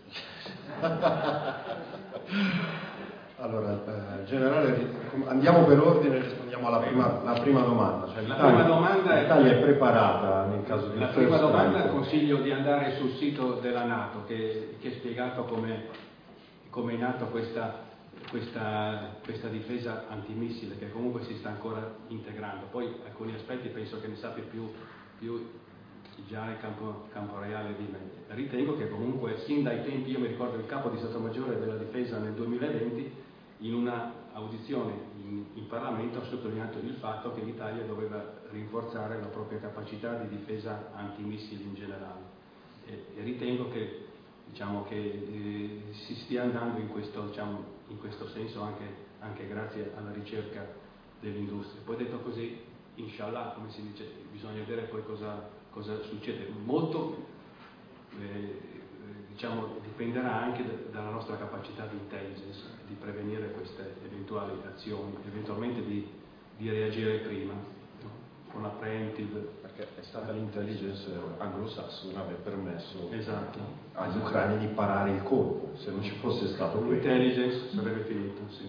Allora, eh, generale, andiamo per ordine e rispondiamo alla prima, la prima domanda. Cioè, la l'Italia, prima domanda è, l'Italia è preparata nel caso di la un prima first domanda strike. consiglio di andare sul sito della NATO che, che è spiegato come, come è nato questa, questa, questa difesa antimissile che comunque si sta ancora integrando. Poi alcuni aspetti penso che ne sappia più, più già nel campo, campo reale di me. Ritengo che comunque sin dai tempi, io mi ricordo il capo di Stato Maggiore della Difesa nel duemilaventi, in una audizione in, in Parlamento ha sottolineato il fatto che l'Italia doveva rinforzare la propria capacità di difesa antimissili in generale. E, e ritengo che, diciamo, che eh, si stia andando in questo, diciamo, in questo senso anche, anche grazie alla ricerca dell'industria. Poi detto così, inshallah, come si dice, bisogna vedere poi cosa, cosa succede. Molto eh, diciamo, dipenderà anche da, dalla nostra capacità di intelligence, di prevenire queste eventuali azioni, eventualmente di, di reagire prima, no? Con la preemptive. Perché è stata l'intelligence anglosassone aver permesso esatto. agli ucraini di parare il colpo. Se non ci fosse stato quello, l'intelligence sarebbe finito, sì.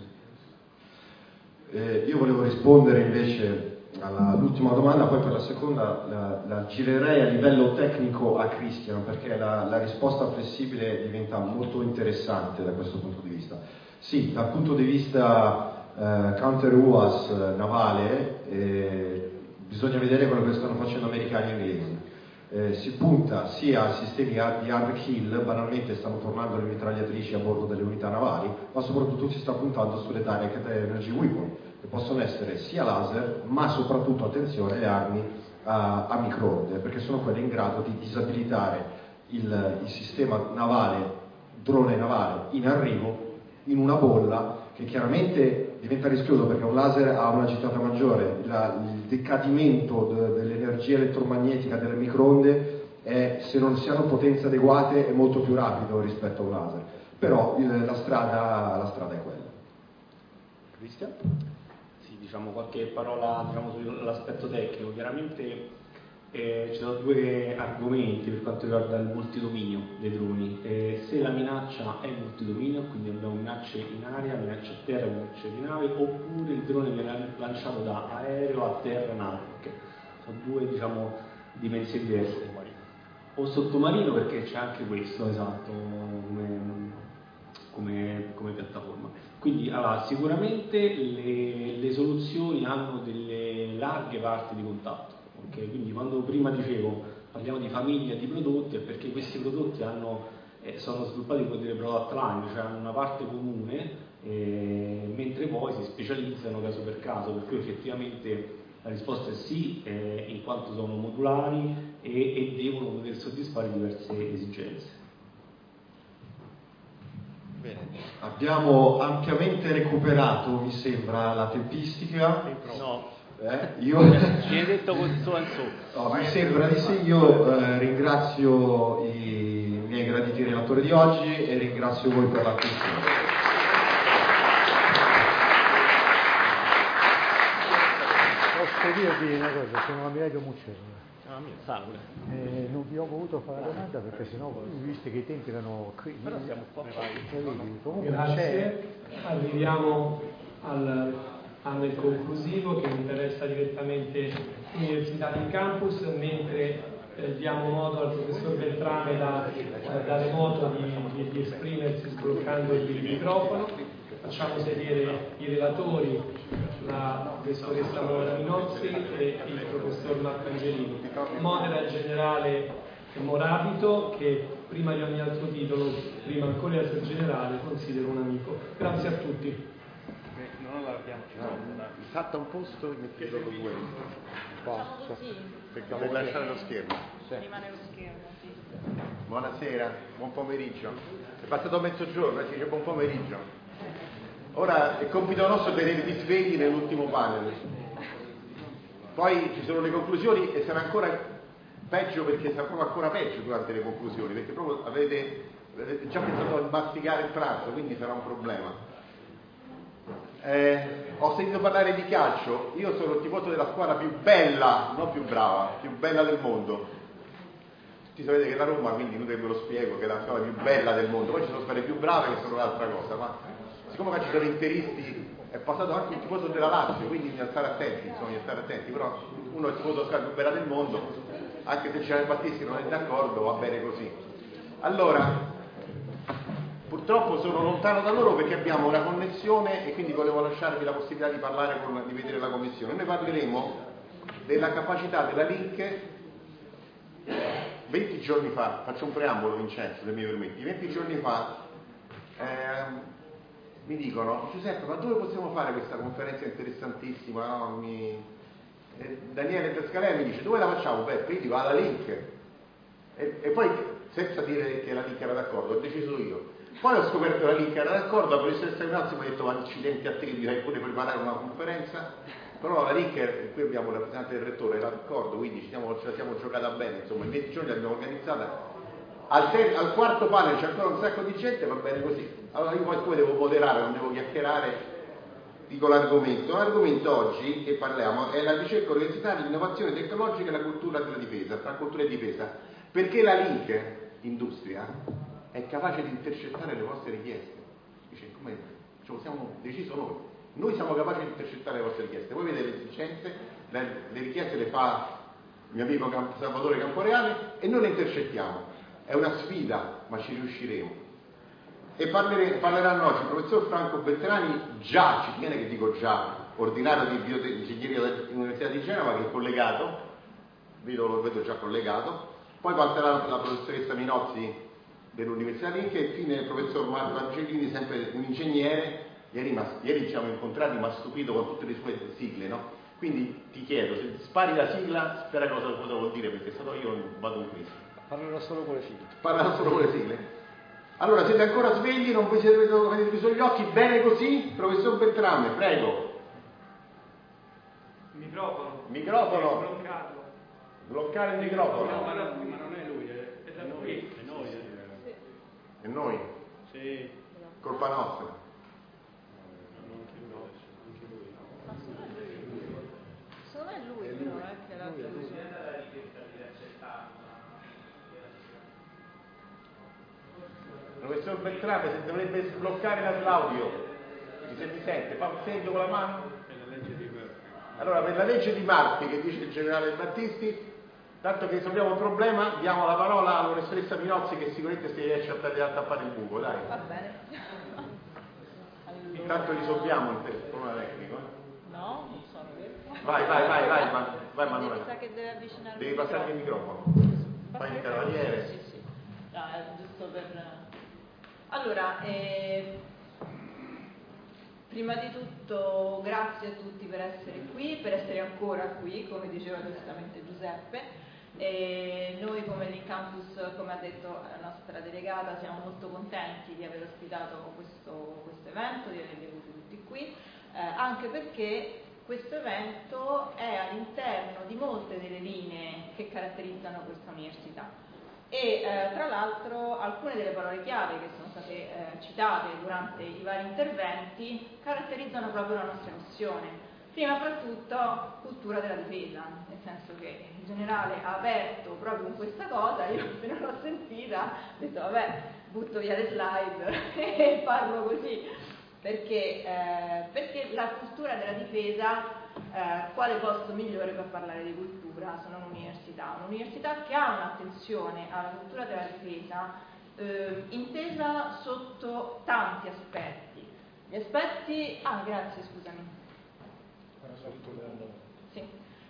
Eh, io volevo rispondere invece all'ultima domanda, poi per la seconda la, la girerei a livello tecnico a Cristian, perché la, la risposta flessibile diventa molto interessante da questo punto di vista. Sì, dal punto di vista eh, counter U A S navale eh, bisogna vedere quello che stanno facendo americani e inglesi. Eh, si punta sia a sistemi di hard kill, banalmente stanno tornando le mitragliatrici a bordo delle unità navali, ma soprattutto si sta puntando sulle direct energy weapon, che possono essere sia laser, ma soprattutto, attenzione, le armi a, a microonde, perché sono quelle in grado di disabilitare il, il sistema navale, drone navale in arrivo, in una bolla che chiaramente diventa rischioso perché un laser ha una gittata maggiore, la, il decadimento de, dell'energia elettromagnetica delle microonde è, se non si hanno potenze adeguate, è molto più rapido rispetto a un laser, però il, la, strada, la strada è quella. Cristian? Sì, diciamo qualche parola, diciamo, sull'aspetto tecnico. Chiaramente eh, ci sono due argomenti per quanto riguarda il multidominio dei droni. Eh, se la minaccia è multidominio, quindi abbiamo minacce in aria, minacce a terra, minacce di nave, oppure il drone viene lanciato da aereo a terra nave, okay. Sono due, diciamo, dimensioni diverse. O sottomarino, perché c'è anche questo, esatto, come, come, come piattaforma. Quindi allora, sicuramente le, le soluzioni hanno delle larghe parti di contatto, okay? Quindi quando prima dicevo parliamo di famiglia di prodotti è perché questi prodotti hanno, eh, sono sviluppati come delle product line, cioè hanno una parte comune, eh, mentre poi si specializzano caso per caso, per cui effettivamente la risposta è sì, eh, in quanto sono modulari e, e devono poter soddisfare diverse esigenze. Bene, abbiamo ampiamente recuperato, mi sembra, la tempistica. No, eh, io... ci hai detto questo al no, mi sembra di sì. Io eh, ringrazio i miei graditi relatori di oggi e ringrazio voi per l'attenzione. Posso dirvi una cosa, sono Amiraglio Muccello. Ah, mio, salve. Eh, non vi ho voluto fare la domanda perché sennò, visto che i tempi erano cri- Però siamo qua. comunque Grazie. c'è... Arriviamo al panel conclusivo che interessa direttamente l'Università del Campus, mentre eh, diamo modo al professor Beltrame da, eh, da remoto di, di, di esprimersi sbloccando il microfono. Facciamo sedere i relatori la professoressa Mona Minozzi e il professor Marco Angelini. Modera il generale Morabito, che prima di ogni altro titolo, prima ancora di essere generale, considero un amico. Grazie a tutti. Non allarghiamo, salta un posto e metti solo due. Perché devi lasciare lo schermo. Rimane lo schermo, sì. Buonasera, buon pomeriggio. È passato mezzogiorno e si dice buon pomeriggio. Ora è compito nostro tenervi svegli nell'ultimo panel. Poi ci sono le conclusioni e sarà ancora peggio, perché sarà proprio ancora peggio durante le conclusioni, perché proprio avete, avete già pensato a masticare il pranzo, quindi sarà un problema. Eh, ho sentito parlare di calcio, io sono il tifoso della squadra più bella, non più brava, più bella del mondo. Tutti sapete che la Roma, quindi inutile ve lo spiego, che è la squadra più bella del mondo, poi ci sono squadre più brave che sono un'altra cosa, ma siccome ci sono interisti, è passato anche un tifoso della Lazio, quindi bisogna stare attenti, insomma, bisogna stare attenti, però uno è il tifoso della squadra più bella del mondo, anche se Gianni Battisti non è d'accordo, va bene così. Allora, purtroppo sono lontano da loro perché abbiamo una connessione e quindi volevo lasciarvi la possibilità di parlare con, di vedere la commissione. Noi parleremo della capacità della Link. venti giorni fa, faccio un preambolo Vincenzo, se mi permetti, venti giorni fa eh, mi dicono: Giuseppe, ma dove possiamo fare questa conferenza interessantissima? No? Mi... eh, Daniele Pescalè mi dice: dove la facciamo? Beh, io dico alla Link. E, e poi, senza dire che la Link era d'accordo, ho deciso io. Poi ho scoperto che la Link era d'accordo, la professoressa Minozzi mi ha detto: ma accidenti a te che direi pure preparare una conferenza. Però la Link, qui abbiamo il rappresentante del rettore, era d'accordo, quindi ci siamo, ce la siamo giocata bene, insomma, in venti giorni l'abbiamo organizzata. Al, ter- al quarto panel c'è ancora un sacco di gente, va bene così. Allora io poi, poi devo moderare, non devo chiacchierare, dico l'argomento. L'argomento oggi che parliamo è la ricerca universitaria, l'innovazione tecnologica e la cultura della difesa, tra cultura e difesa. Perché la Link, industria, è capace di intercettare le vostre richieste. Dice, come ce lo siamo deciso noi. Noi siamo capaci di intercettare le vostre richieste. Voi vedete le esigenze, le, le richieste le fa il mio amico Camp- Salvatore Camporeale e noi le intercettiamo. È una sfida, ma ci riusciremo. E parlere, parleranno oggi il professor Franco Beltrani, già, ci tiene che dico già, ordinario di bioingegneria dell'Università di Genova, che è collegato, vedo, lo vedo già collegato. Poi parlerà la professoressa Minozzi dell'Università Link e infine il professor Marco Angelini, sempre un ingegnere. Ieri, ma, ieri ci siamo incontrati, ma stupito con tutte le sue sigle, no? Quindi ti chiedo, se spari la sigla, spera cosa, cosa vuol dire, perché sennò io vado in crisi. Parlerò solo con le sigle. Parlerò solo con le sigle. Allora, siete ancora svegli, non vi siete avete chiuso gli occhi, bene così? Professor Beltrame, prego. Microfono. Microfono. Bloccato. Bloccare il microfono. No, ma non è lui, è da qui. È noi. E noi? Sì. Colpa nostra. Secondo me è lui, però, eh, che l'ha Professor Beltrame, se dovrebbe sbloccare l'audio, se mi sente, fa un segno con la mano. Allora, per la legge di Murphy, che dice il generale Battisti, tanto che risolviamo il problema, diamo la parola alla professoressa Minozzi, che sicuramente si riesce a tappare il buco, dai. Va bene. Allora. Intanto risolviamo il problema tecnico. Eh? No, non sono vero. Vai, vai, vai, vai, vai, vai Manuela. Mi sa che deve avvicinare Devi il passare il microfono. microfono. Fai il cavaliere. Sì, sì. No, è giusto per... Allora, eh, prima di tutto grazie a tutti per essere qui, per essere ancora qui, come diceva giustamente Giuseppe. E noi come Link Campus, come ha detto la nostra delegata, siamo molto contenti di aver ospitato questo, questo evento, di averli avuti tutti qui, eh, anche perché questo evento è all'interno di molte delle linee che caratterizzano questa università. E eh, tra l'altro alcune delle parole chiave che sono state eh, citate durante i vari interventi caratterizzano proprio la nostra missione. Prima fra tutto cultura della difesa, nel senso che il generale ha aperto proprio con questa cosa, io appena l'ho sentita ho detto vabbè, butto via le slide e parlo così, perché, eh, perché la cultura della difesa, eh, quale posto migliore per parlare di cultura? Sono un'università, un'università che ha un'attenzione alla cultura della difesa eh, intesa sotto tanti aspetti. Gli aspetti... Ah, grazie, scusami. Sì.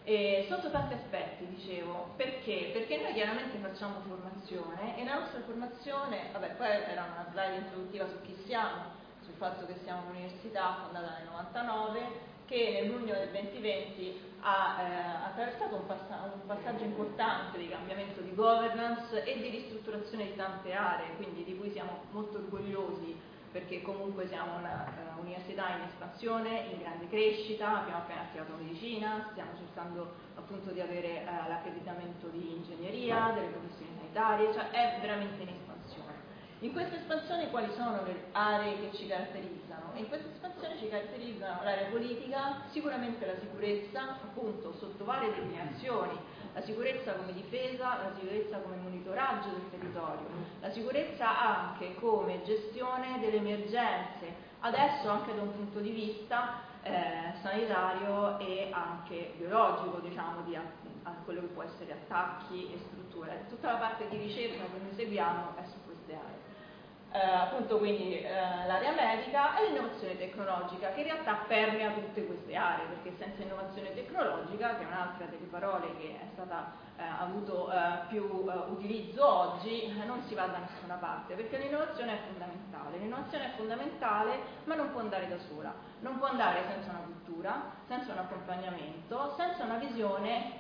E sotto tanti aspetti, dicevo, perché? Perché noi chiaramente facciamo formazione e la nostra formazione, vabbè, poi era una slide introduttiva su chi siamo, sul fatto che siamo un'università fondata nel novantanove, che nel luglio del duemilaventi ha eh, attraversato un, passa- un passaggio importante di cambiamento di governance e di ristrutturazione di tante aree, quindi di cui siamo molto orgogliosi, perché comunque siamo una uh, università in espansione, in grande crescita, abbiamo appena attivato medicina, stiamo cercando appunto di avere uh, l'accreditamento di ingegneria, delle professioni sanitarie, cioè è veramente in espansione. In questa espansione quali sono le aree che ci caratterizzano? In questa espansione ci caratterizzano l'area politica, sicuramente la sicurezza, appunto sotto varie declinazioni, la sicurezza come difesa, la sicurezza come monitoraggio del territorio, la sicurezza anche come gestione delle emergenze, adesso anche da un punto di vista eh, sanitario e anche biologico, diciamo, di a, a quello che può essere attacchi e strutture. Tutta la parte di ricerca che noi seguiamo è su queste aree. Eh, appunto quindi eh, l'area medica e l'innovazione tecnologica, che in realtà permea tutte queste aree, perché senza innovazione tecnologica, che è un'altra delle parole che è stata eh, avuto eh, più eh, utilizzo oggi, eh, non si va da nessuna parte, perché l'innovazione è fondamentale. L'innovazione è fondamentale, ma non può andare da sola, non può andare senza una cultura, senza un accompagnamento, senza una visione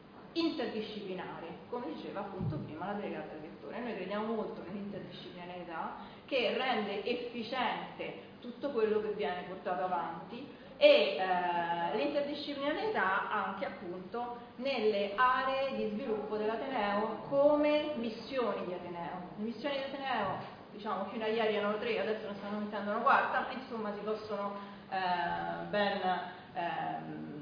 interdisciplinare, come diceva appunto prima la delegata del rettore. Noi crediamo molto nell'interdisciplinarietà, che rende efficiente tutto quello che viene portato avanti, e eh, l'interdisciplinarietà anche appunto nelle aree di sviluppo dell'Ateneo come missioni di Ateneo. Le missioni di Ateneo, diciamo, fino a ieri erano tre, adesso ne stanno aumentando una quarta, ma insomma si possono eh, ben ehm,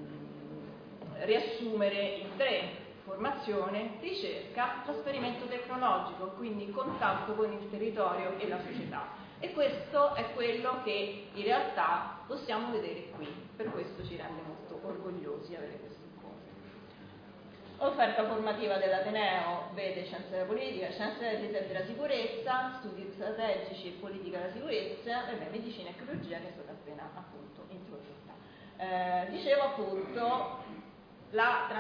riassumere in tre: formazione, ricerca, trasferimento tecnologico, quindi contatto con il territorio e la società. E questo è quello che in realtà possiamo vedere qui, per questo ci rende molto orgogliosi avere questo incontro. Offerta formativa dell'Ateneo vede scienze della politica, scienze della difesa e della sicurezza, studi strategici e politica della sicurezza, e beh, medicina e chirurgia, che è stata appena appunto introdotta. Eh, dicevo appunto la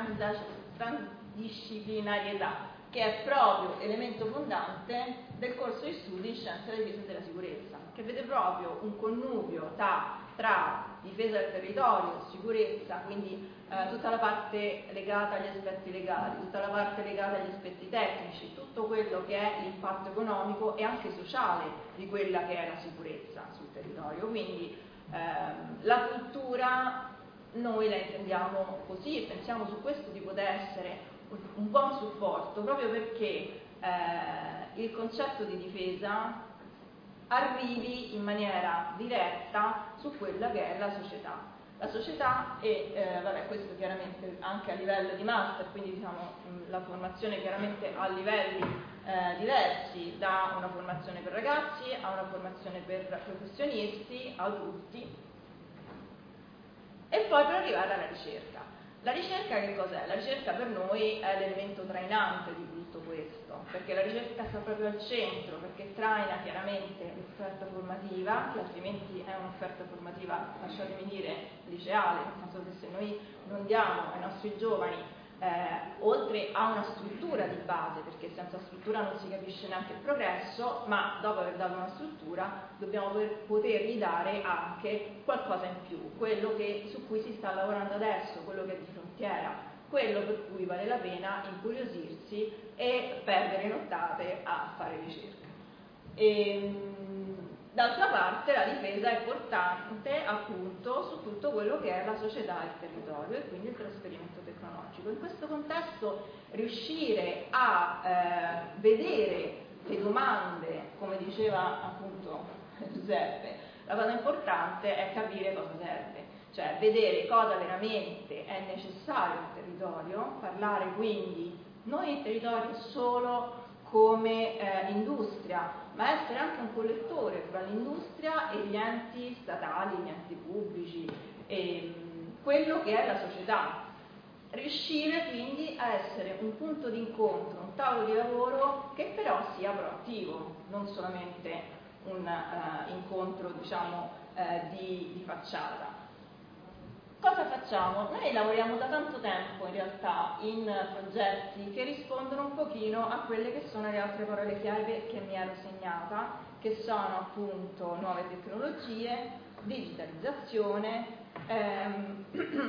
transdisciplinarietà, che è proprio elemento fondante del corso di studi in scienze della difesa e della sicurezza, che vede proprio un connubio tra, tra difesa del territorio, sicurezza, quindi eh, tutta la parte legata agli aspetti legali, tutta la parte legata agli aspetti tecnici, tutto quello che è l'impatto economico e anche sociale di quella che è la sicurezza sul territorio. Quindi ehm, la cultura noi la intendiamo così e pensiamo su questo di poter essere un buon supporto, proprio perché eh, il concetto di difesa arrivi in maniera diretta su quella che è la società. La società e, eh, vabbè, questo chiaramente anche a livello di master, quindi diciamo mh, la formazione chiaramente a livelli eh, diversi, da una formazione per ragazzi a una formazione per professionisti, adulti, e poi per arrivare alla ricerca. La ricerca che cos'è? La ricerca per noi è l'elemento trainante di tutto questo, perché la ricerca sta proprio al centro, perché traina chiaramente l'offerta formativa, che altrimenti è un'offerta formativa, lasciatemi dire, liceale, nel senso che se noi non diamo ai nostri giovani Eh, oltre a una struttura di base, perché senza struttura non si capisce neanche il progresso, ma dopo aver dato una struttura dobbiamo poter, potergli dare anche qualcosa in più, quello che, su cui si sta lavorando adesso, quello che è di frontiera, quello per cui vale la pena incuriosirsi e perdere nottate a fare ricerca. E, d'altra parte la difesa è importante appunto su tutto quello che è la società e il territorio, e quindi il trasferimento tecnologico. In questo contesto riuscire a eh, vedere le domande, come diceva appunto Giuseppe, la cosa importante è capire cosa serve, cioè vedere cosa veramente è necessario al territorio, parlare quindi non il territorio solo come eh, industria, ma essere anche un collettore fra l'industria e gli enti statali, gli enti pubblici, e mh, quello che è la società. Riuscire quindi a essere un punto di incontro, un tavolo di lavoro che però sia proattivo, non solamente un uh, incontro, diciamo, uh, di, di facciata. cosa facciamo? Noi lavoriamo da tanto tempo in realtà in progetti che rispondono un pochino a quelle che sono le altre parole chiave che mi ero segnata, che sono appunto nuove tecnologie, digitalizzazione, ehm,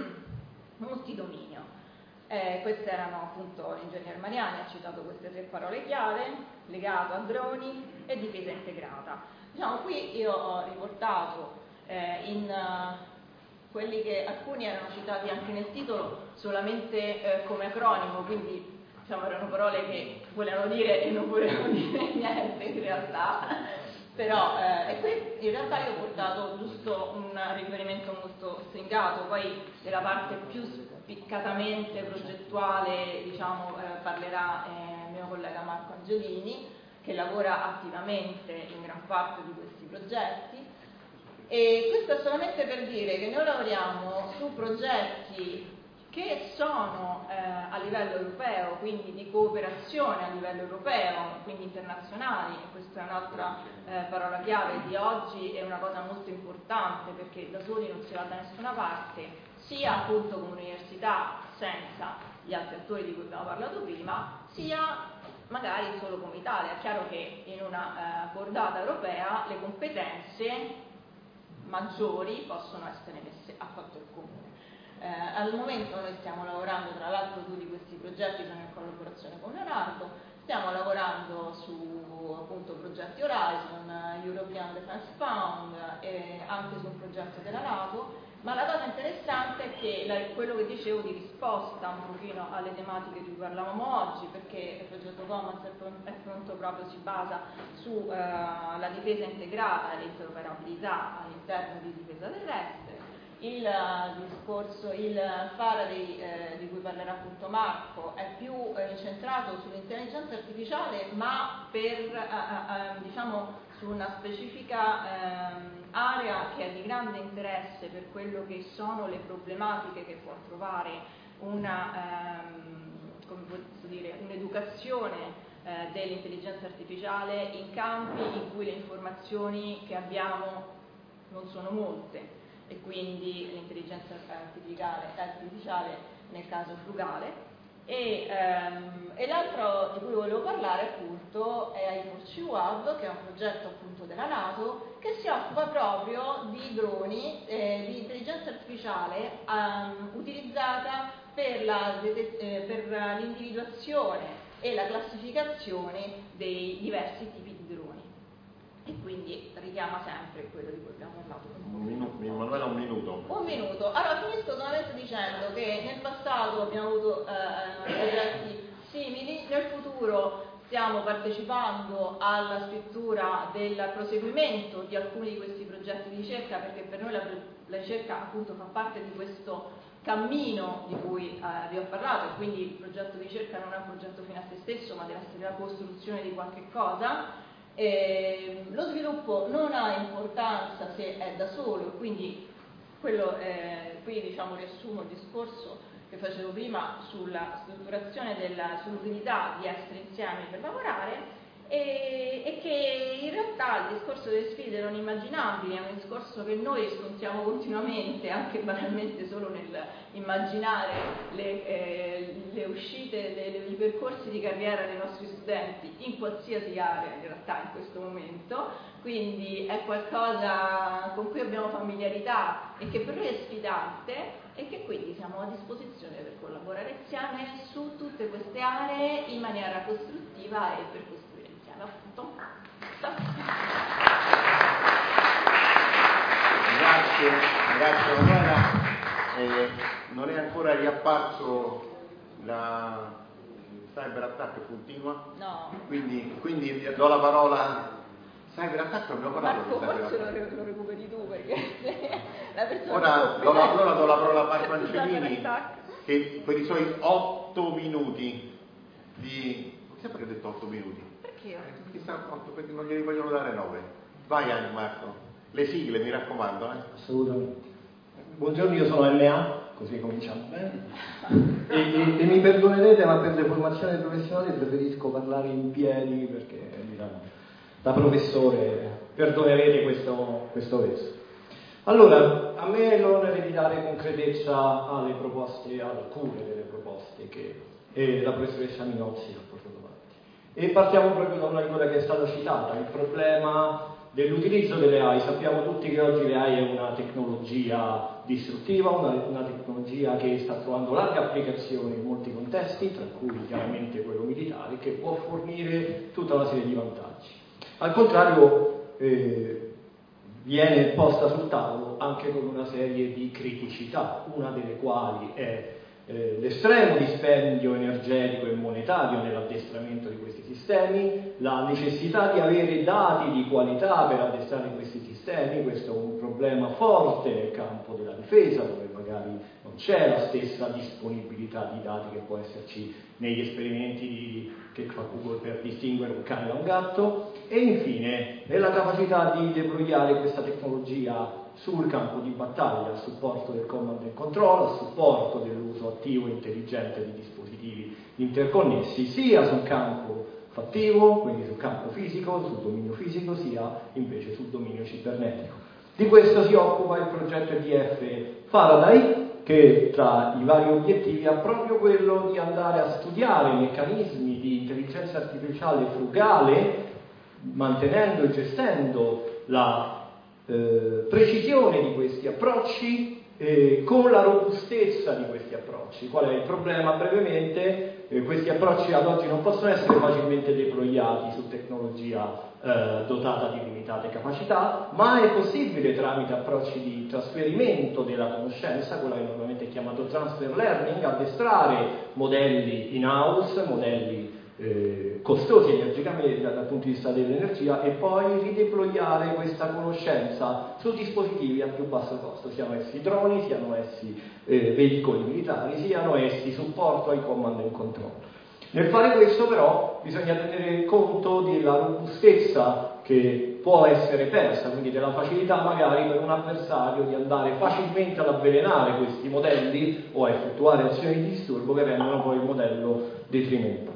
multidominio. Eh, queste erano appunto, l'ingegnere Mariani ha citato queste tre parole chiave, legato a droni e difesa integrata. Diciamo, qui io ho riportato eh, in uh, quelli che alcuni erano citati anche nel titolo solamente eh, come acronimo, quindi diciamo erano parole che volevano dire e non volevano dire niente in realtà, però eh, e qui in realtà io ho portato giusto un riferimento molto stringato, poi della parte più spiccatamente progettuale diciamo eh, parlerà eh, il mio collega Marco Angelini, che lavora attivamente in gran parte di questi progetti. E questo è solamente per dire che noi lavoriamo su progetti che sono eh, a livello europeo, quindi di cooperazione a livello europeo, quindi internazionali, e questa è un'altra eh, parola chiave di oggi, è una cosa molto importante perché da soli non si va da nessuna parte, sia appunto come università senza gli altri attori di cui abbiamo parlato prima, sia magari solo come Italia. È chiaro che in una eh, cordata europea le competenze maggiori possono essere messe a fattor comune. Eh, al momento noi stiamo lavorando, tra l'altro due di questi progetti sono in collaborazione con Leonardo, stiamo lavorando su appunto progetti Horizon, European Defence Fund e anche su un progetto della NATO, ma la cosa interessante è che la, quello che dicevo di risposta un pochino alle tematiche di cui parlavamo oggi, perché il progetto Commons è, pr- è pronto proprio, si basa sulla uh, difesa integrata e l'interoperabilità all'interno di difesa terrestre. Il uh, discorso, il Faraday eh, di cui parlerà appunto Marco, è più eh, incentrato sull'intelligenza artificiale, ma per uh, uh, diciamo su una specifica ehm, area che è di grande interesse per quello che sono le problematiche che può trovare una, ehm, come posso dire, un'educazione eh, dell'intelligenza artificiale in campi in cui le informazioni che abbiamo non sono molte e quindi l'intelligenza artificiale, artificiale nel caso frugale. E, ehm, e l'altro di cui volevo parlare appunto è I quattro C Hub, che è un progetto appunto della NATO che si occupa proprio di droni, eh, di intelligenza artificiale um, utilizzata per, la, eh, per l'individuazione e la classificazione dei diversi tipi di droni. E quindi richiama sempre quello di cui abbiamo parlato. Un minuto, Manuela, un minuto. Un minuto. Allora, finisco solamente dicendo che nel passato abbiamo avuto eh, progetti simili, nel futuro stiamo partecipando alla scrittura del proseguimento di alcuni di questi progetti di ricerca, perché per noi la, la ricerca appunto fa parte di questo cammino di cui eh, vi ho parlato, e quindi il progetto di ricerca non è un progetto fine a se stesso, ma deve essere la costruzione di qualche cosa. Eh, lo sviluppo non ha importanza se è da solo, quindi quello eh, qui diciamo riassumo il discorso che facevo prima sulla strutturazione della, sull'utilità di essere insieme per lavorare, e, e che in realtà il discorso delle sfide non immaginabili è un discorso che noi riscontriamo continuamente, anche banalmente solo nel immaginare le, eh, le uscite, le, le, i percorsi di carriera dei nostri studenti in qualsiasi area in realtà in questo momento, quindi è qualcosa con cui abbiamo familiarità e che per noi è sfidante, e che quindi siamo a disposizione per collaborare insieme su tutte queste aree in maniera costruttiva e per costruire insieme appunto. Grazie, grazie Manuela. Eh, non è ancora riapparso la cyber attack continua? No. Quindi, quindi do la parola. Cyber attack abbiamo parlato Marco, di cyber forse attack. lo, lo recuperi tu, perché la persona Ora do la, allora do la parola a Marco Angelini, che per i suoi otto minuti di... sempre che ho detto otto minuti? Perché? Chissà quanto, perché non glieli vogliono dare nove. Vai anche Marco, le sigle mi raccomando. Eh. Assolutamente. Buongiorno, io sono M A, così cominciamo bene. E, e, e mi perdonerete, ma per le formazioni professionali preferisco parlare in piedi perché diciamo, da professore perdonerete questo, questo verso. Allora, a me l'onere di dare concretezza alle proposte, ad alcune delle proposte che eh, la professoressa Minozzi ha portato avanti. E partiamo proprio da una di quelle che è stata citata, il problema dell'utilizzo delle A I. Sappiamo tutti che oggi le A I è una tecnologia distruttiva, una, una tecnologia che sta trovando larga applicazione in molti contesti, tra cui chiaramente quello militare, che può fornire tutta una serie di vantaggi. Al contrario, eh, viene posta sul tavolo anche con una serie di criticità, una delle quali è eh, l'estremo dispendio energetico e monetario nell'addestramento di questi sistemi, la necessità di avere dati di qualità per addestrare questi sistemi. Questo è un problema forte nel campo della difesa, dove magari non c'è la stessa disponibilità di dati che può esserci negli esperimenti di, che fa Google per distinguere un cane da un gatto, e infine nella capacità di deployare questa tecnologia sul campo di battaglia, a supporto del command and control, a supporto dell'uso attivo e intelligente di dispositivi interconnessi, sia sul campo fattivo, quindi sul campo fisico, sul dominio fisico, sia invece sul dominio cibernetico. Di questo si occupa il progetto E D F Faraday, che tra i vari obiettivi ha proprio quello di andare a studiare meccanismi di intelligenza artificiale frugale, mantenendo e gestendo la eh, precisione di questi approcci eh, con la robustezza di questi approcci. Qual è il problema? Brevemente, eh, questi approcci ad oggi non possono essere facilmente deployati su tecnologia Eh, dotata di limitate capacità, ma è possibile tramite approcci di trasferimento della conoscenza, quello che normalmente è chiamato transfer learning, addestrare modelli in-house, modelli eh, costosi energicamente dal punto di vista dell'energia, e poi rideployare questa conoscenza su dispositivi a più basso costo, siano essi droni, siano essi eh, veicoli militari, siano essi supporto ai command and control. Nel fare questo però bisogna tenere conto della robustezza che può essere persa, quindi della facilità magari per un avversario di andare facilmente ad avvelenare questi modelli o a effettuare azioni di disturbo che rendono poi il modello detrimentale.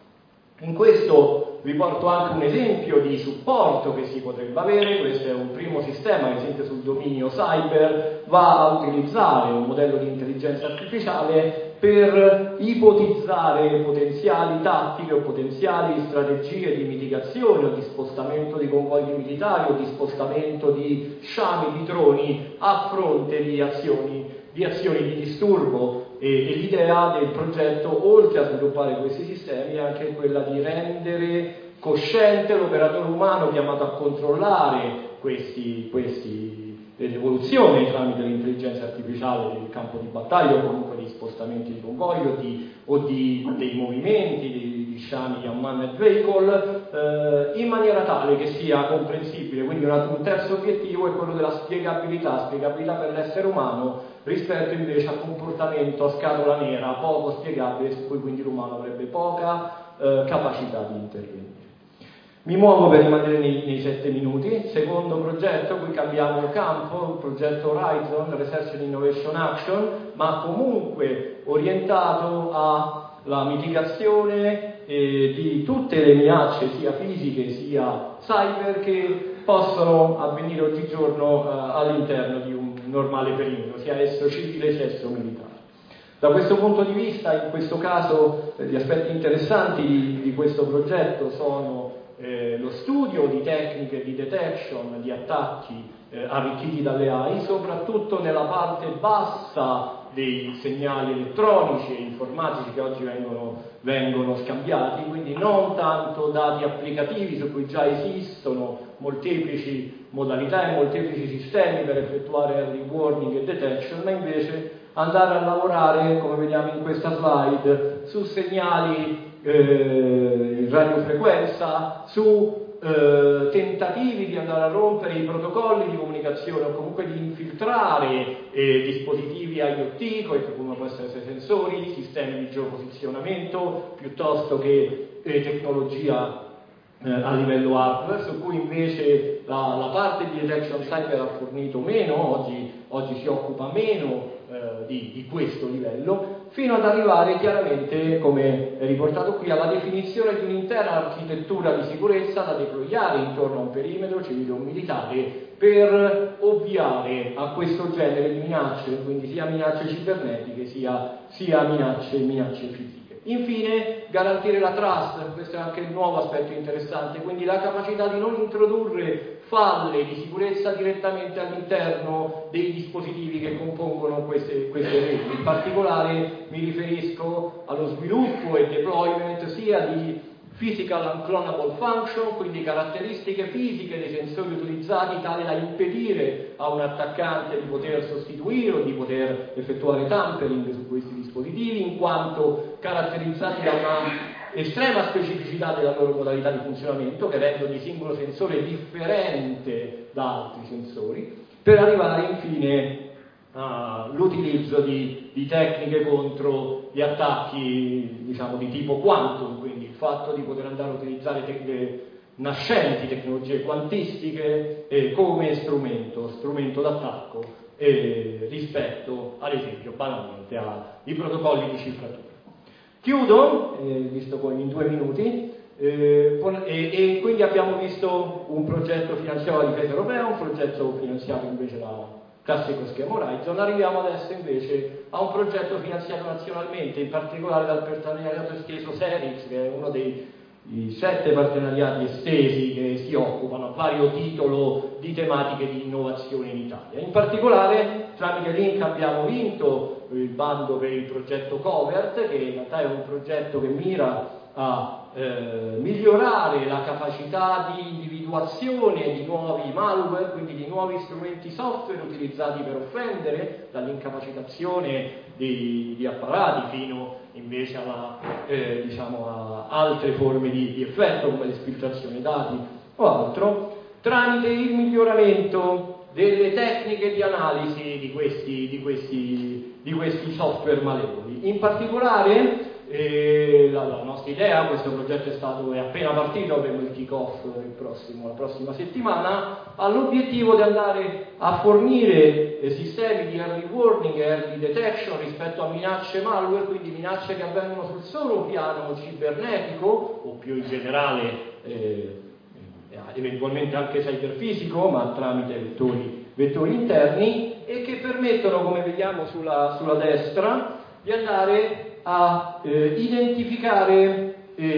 In questo vi porto anche un esempio di supporto che si potrebbe avere. Questo è un primo sistema che, ad esempio sul dominio cyber, va a utilizzare un modello di intelligenza artificiale per ipotizzare potenziali tattiche o potenziali strategie di mitigazione o di spostamento di convogli militari o di spostamento di sciami di droni a fronte di azioni di, azioni di disturbo. E, e l'idea del progetto, oltre a sviluppare questi sistemi, è anche quella di rendere cosciente l'operatore umano chiamato a controllare questi, questi l'evoluzione tramite l'intelligenza artificiale del campo di battaglia, o comunque di spostamenti di convoglio di, o di, dei movimenti di, di sciami di unmanned vehicle, eh, in maniera tale che sia comprensibile. Quindi una, un terzo obiettivo è quello della spiegabilità, spiegabilità per l'essere umano rispetto invece al comportamento a scatola nera poco spiegabile, su cui quindi l'umano avrebbe poca eh, capacità di intervenire. Mi muovo per rimanere nei, nei sette minuti. Secondo progetto, qui cambiamo il campo, il progetto Horizon, Research and Innovation Action, ma comunque orientato alla mitigazione eh, di tutte le minacce, sia fisiche sia cyber, che possono avvenire oggigiorno eh, all'interno di un normale perimetro, sia esso civile sia esso militare. Da questo punto di vista, in questo caso, eh, gli aspetti interessanti di, di questo progetto sono Eh, lo studio di tecniche di detection di attacchi eh, arricchiti dalle A I, soprattutto nella parte bassa dei segnali elettronici e informatici che oggi vengono, vengono scambiati, quindi non tanto dati applicativi su cui già esistono molteplici modalità e molteplici sistemi per effettuare early warning e detection, ma invece andare a lavorare, come vediamo in questa slide, su segnali Eh, in radiofrequenza, su eh, tentativi di andare a rompere i protocolli di comunicazione o comunque di infiltrare eh, dispositivi IoT, come possono essere sensori, sistemi di geoposizionamento, piuttosto che eh, tecnologia eh, a livello hardware, su cui invece la, la parte di detection cyber ha fornito meno, oggi, oggi si occupa meno eh, di, di questo livello, fino ad arrivare chiaramente, come è riportato qui, alla definizione di un'intera architettura di sicurezza da deployare intorno a un perimetro civile o militare per ovviare a questo genere di minacce, quindi sia minacce cibernetiche sia, sia minacce, minacce fisiche. Infine, garantire la trust, questo è anche il nuovo aspetto interessante, quindi la capacità di non introdurre falle di sicurezza direttamente all'interno dei dispositivi che compongono queste, queste reti. In particolare mi riferisco allo sviluppo e deployment sia di physical unclonable function, quindi caratteristiche fisiche dei sensori utilizzati tale da impedire a un attaccante di poter sostituire o di poter effettuare tampering su questi dispositivi, in quanto caratterizzati da una estrema specificità della loro modalità di funzionamento, che rende ogni singolo sensore differente da altri sensori, per arrivare infine all'utilizzo di, di tecniche contro gli attacchi, diciamo, di tipo quantum, quindi il fatto di poter andare a utilizzare le nascenti tecnologie quantistiche eh, come strumento, strumento d'attacco eh, rispetto, ad esempio, banalmente ai protocolli di cifratura. Chiudo, eh, visto poi in due minuti, eh, e, e quindi abbiamo visto un progetto finanziato dalla difesa europea, un progetto finanziato invece da classico schema Horizon. Arriviamo adesso invece a un progetto finanziato nazionalmente, in particolare dal partenariato esteso Serix, che è uno dei i sette partenariati estesi che si occupano a vario titolo di tematiche di innovazione in Italia. In particolare, tramite Link abbiamo vinto il bando per il progetto Covert, che in realtà è un progetto che mira a eh, migliorare la capacità di individuazione di nuovi malware, quindi di nuovi strumenti software utilizzati per offendere, dall'incapacitazione di, di apparati fino invece alla, eh, diciamo a altre forme di, di effetto come l'esfiltrazione dati o altro, tramite il miglioramento delle tecniche di analisi di questi, di questi, di questi software malevoli. In particolare E la, la nostra idea, questo progetto è stato è appena partito, avremo il kick-off il prossimo, la prossima settimana, ha l'obiettivo di andare a fornire eh, sistemi di early warning e early detection rispetto a minacce malware, quindi minacce che avvengono sul solo piano cibernetico o più in generale eh, eventualmente anche cyberfisico, ma tramite vettori, vettori interni, e che permettono, come vediamo sulla, sulla destra, di andare a eh, identificare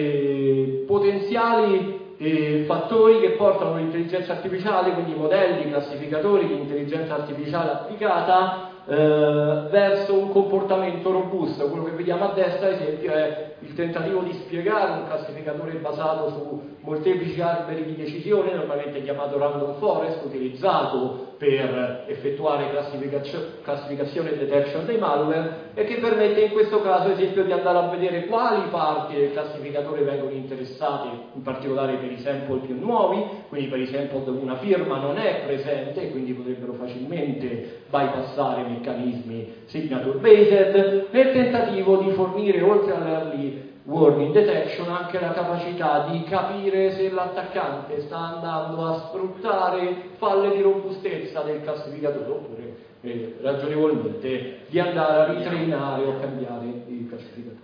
eh, potenziali eh, fattori che portano l'intelligenza artificiale, quindi modelli, classificatori di intelligenza artificiale applicata eh, verso un comportamento robusto. Quello che vediamo a destra, ad esempio, è il tentativo di spiegare un classificatore basato su molteplici alberi di decisione, normalmente chiamato random forest, utilizzato per effettuare classificazio- classificazione e detection dei malware, e che permette in questo caso, ad esempio, di andare a vedere quali parti del classificatore vengono interessate, in particolare per i sample più nuovi, quindi per i sample dove una firma non è presente e quindi potrebbero facilmente bypassare meccanismi signature based, nel tentativo di fornire, oltre all'early warning detection, anche la capacità di capire se l'attaccante sta andando a sfruttare falle di robustezza del classificatore oppure eh, ragionevolmente di andare a ritrainare o a cambiare il classificatore.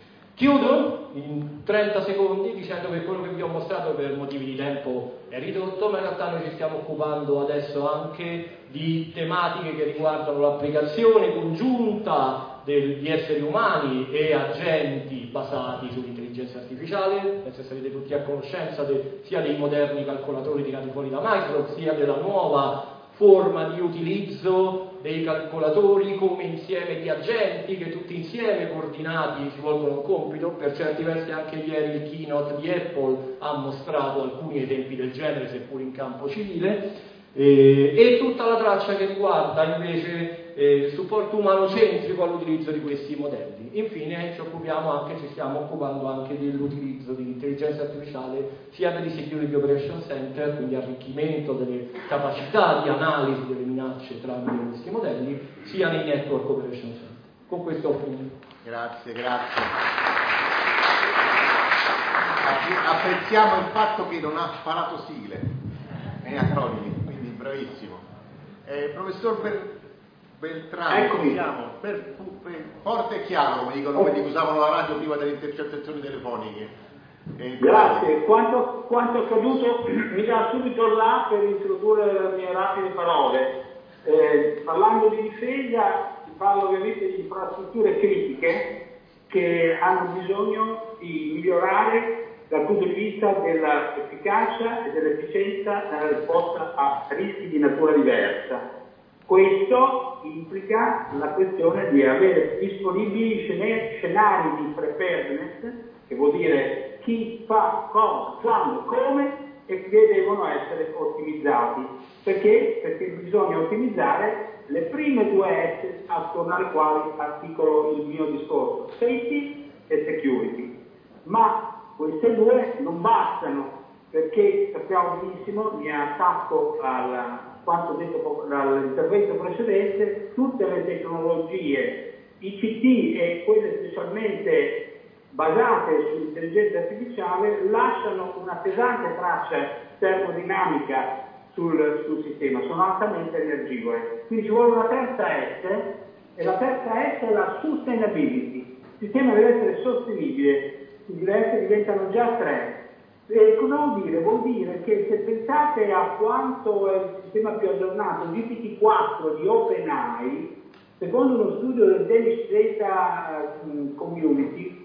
Chiudo in trenta secondi dicendo che quello che vi ho mostrato per motivi di tempo è ridotto, ma in realtà noi ci stiamo occupando adesso anche di tematiche che riguardano l'applicazione congiunta del, di esseri umani e agenti basati sull'intelligenza artificiale. Penso sarete tutti a conoscenza de, sia dei moderni calcolatori tirati fuori da Microsoft, sia della nuova forma di utilizzo dei calcolatori come insieme di agenti che tutti insieme coordinati svolgono un compito. Per certi versi anche ieri il keynote di Apple ha mostrato alcuni esempi del genere, seppur in campo civile, eh, e tutta la traccia che riguarda invece eh, il supporto umano centrico all'utilizzo di questi modelli. Infine ci occupiamo anche, ci stiamo occupando anche dell'utilizzo di intelligenza artificiale sia per i Security Operation Center, quindi arricchimento delle capacità di analisi delle minacce tramite questi modelli, sia nei Network Operation Center. Con questo ho finito. Grazie, grazie. Apprezziamo il fatto che non ha sparato sigle e acronimi, quindi bravissimo. Eh, professor Ber- Beltrami, Eccomi. per, per, forte e chiaro, come dicono quelli che usavano la radio prima delle intercettazioni telefoniche. Eh, Grazie, quanto, quanto accaduto mi dà subito là per introdurre le mie rapide parole. Eh, parlando di difesa, si parla ovviamente di infrastrutture critiche che hanno bisogno di migliorare dal punto di vista dell'efficacia e dell'efficienza nella risposta a rischi di natura diversa. Questo implica la questione di avere disponibili scenari di preparedness, che vuol dire chi fa cosa, quando, come, e che devono essere ottimizzati. Perché? Perché bisogna ottimizzare le prime due S attorno alle quali articolo il mio discorso, safety e security. Ma queste due non bastano, perché sappiamo benissimo, mi attacco a quanto detto dall'intervento precedente, tutte le tecnologie I C T e quelle specialmente basate sull'intelligenza artificiale lasciano una pesante traccia termodinamica sul, sul sistema, sono altamente energivore. Quindi ci vuole una terza S, e la terza S è la sustainability. Il sistema deve essere sostenibile, i diversi diventano già tre. E cosa vuol dire? Vuol dire che se pensate a quanto è il sistema più aggiornato, G P T quattro di OpenAI, secondo uno studio del Danish Data Community,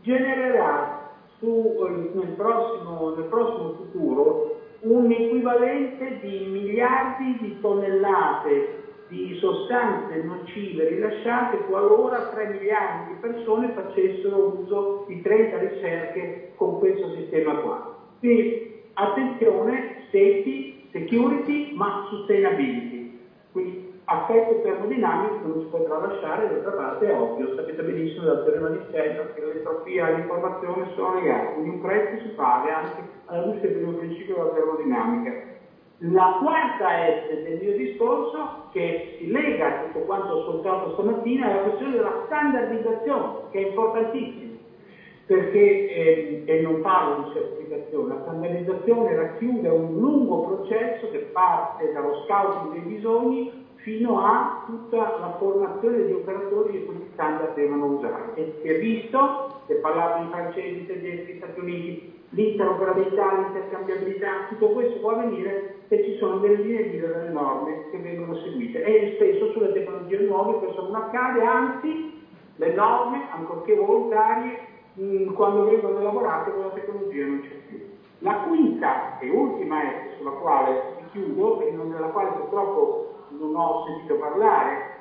genererà su, nel, prossimo, nel prossimo futuro un equivalente di miliardi di tonnellate di sostanze nocive rilasciate qualora tre miliardi di persone facessero uso di trenta ricerche con questo sistema qua. Quindi attenzione, safety, security, ma sustainability. Quindi aspetto termodinamico che non si potrà lasciare, d'altra parte è ovvio, sapete benissimo dal teorema di Stern che l'entropia e l'informazione sono legate, quindi un prezzo si paga anche alla luce del primo principio della termodinamica. La quarta S del mio discorso, che si lega a tutto quanto ho ascoltato stamattina, è la questione della standardizzazione, che è importantissima, perché, eh, e non parlo di certificazione, la standardizzazione racchiude un lungo processo che parte dallo scouting dei bisogni fino a tutta la formazione degli operatori che questi standard devono usare. E si è visto, si è parlato di francesi, tedeschi, Stati Uniti, l'interoperabilità, l'intercambiabilità, tutto questo può avvenire se ci sono delle linee guida, delle norme che vengono seguite. E spesso sulle tecnologie nuove questo non accade, anzi le norme, ancorché volontarie, mh, quando vengono elaborate con la tecnologia non c'è più. La quinta e ultima S sulla quale vi chiudo, e della quale purtroppo non ho sentito parlare,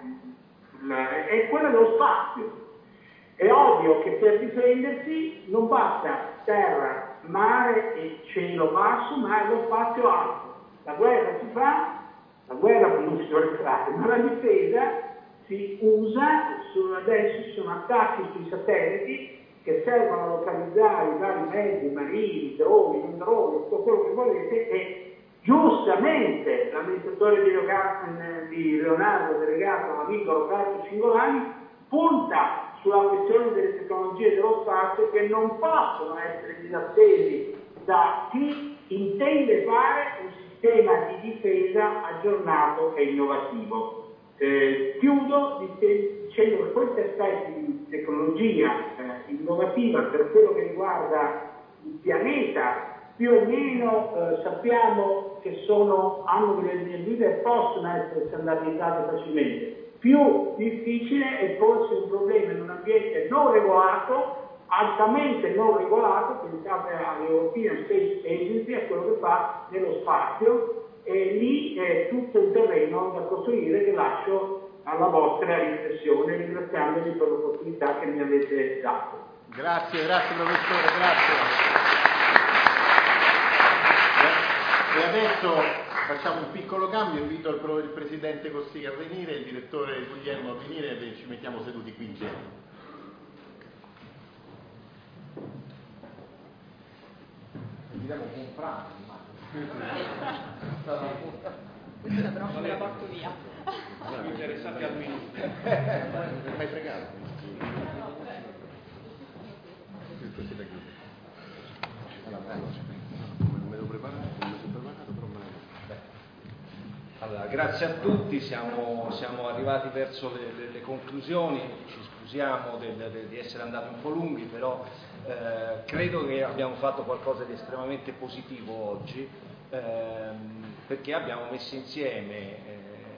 è quella dello spazio. È ovvio che per difendersi non basta terra, mare e cielo basso, ma è lo spazio alto. La guerra si fa, la guerra non si dovrebbe fare, ma la difesa si usa, adesso ci sono attacchi sui satelliti che servono a localizzare i vari mezzi marini, droni, non droni, tutto quello che volete, e giustamente l'amministratore di, di Leonardo, delegato all'amico Roberto Cingolani, punta sulla questione delle tecnologie dello spazio che non possono essere disattesi da chi intende fare un sistema di difesa aggiornato e innovativo. Eh, chiudo dicendo che questi aspetti di tecnologia eh, innovativa per quello che riguarda il pianeta più o meno eh, sappiamo che sono, hanno delle linee guida e possono essere standardizzate facilmente. Più difficile è porsi un problema in un ambiente non regolato, altamente non regolato, pensate all'European Space Agency, a quello che fa nello spazio, e lì è tutto un terreno da costruire che lascio alla vostra riflessione, ringraziandovi per l'opportunità che mi avete dato. Grazie, grazie professore, grazie. E adesso facciamo un piccolo cambio, invito il, il presidente Cossiga a venire, il direttore Guglielmo a venire e ci mettiamo seduti qui insieme. Andiamo comprare, questa però me la porto via. Siamo interessati al minuto. Mi fai fregare. Il presidente come devo preparare? Come sono preparato, però me Allora, grazie a tutti, siamo, siamo arrivati verso le, le, le conclusioni, ci scusiamo del, del, di essere andati un po' lunghi, però eh, credo che abbiamo fatto qualcosa di estremamente positivo oggi, ehm, perché abbiamo messo insieme, eh,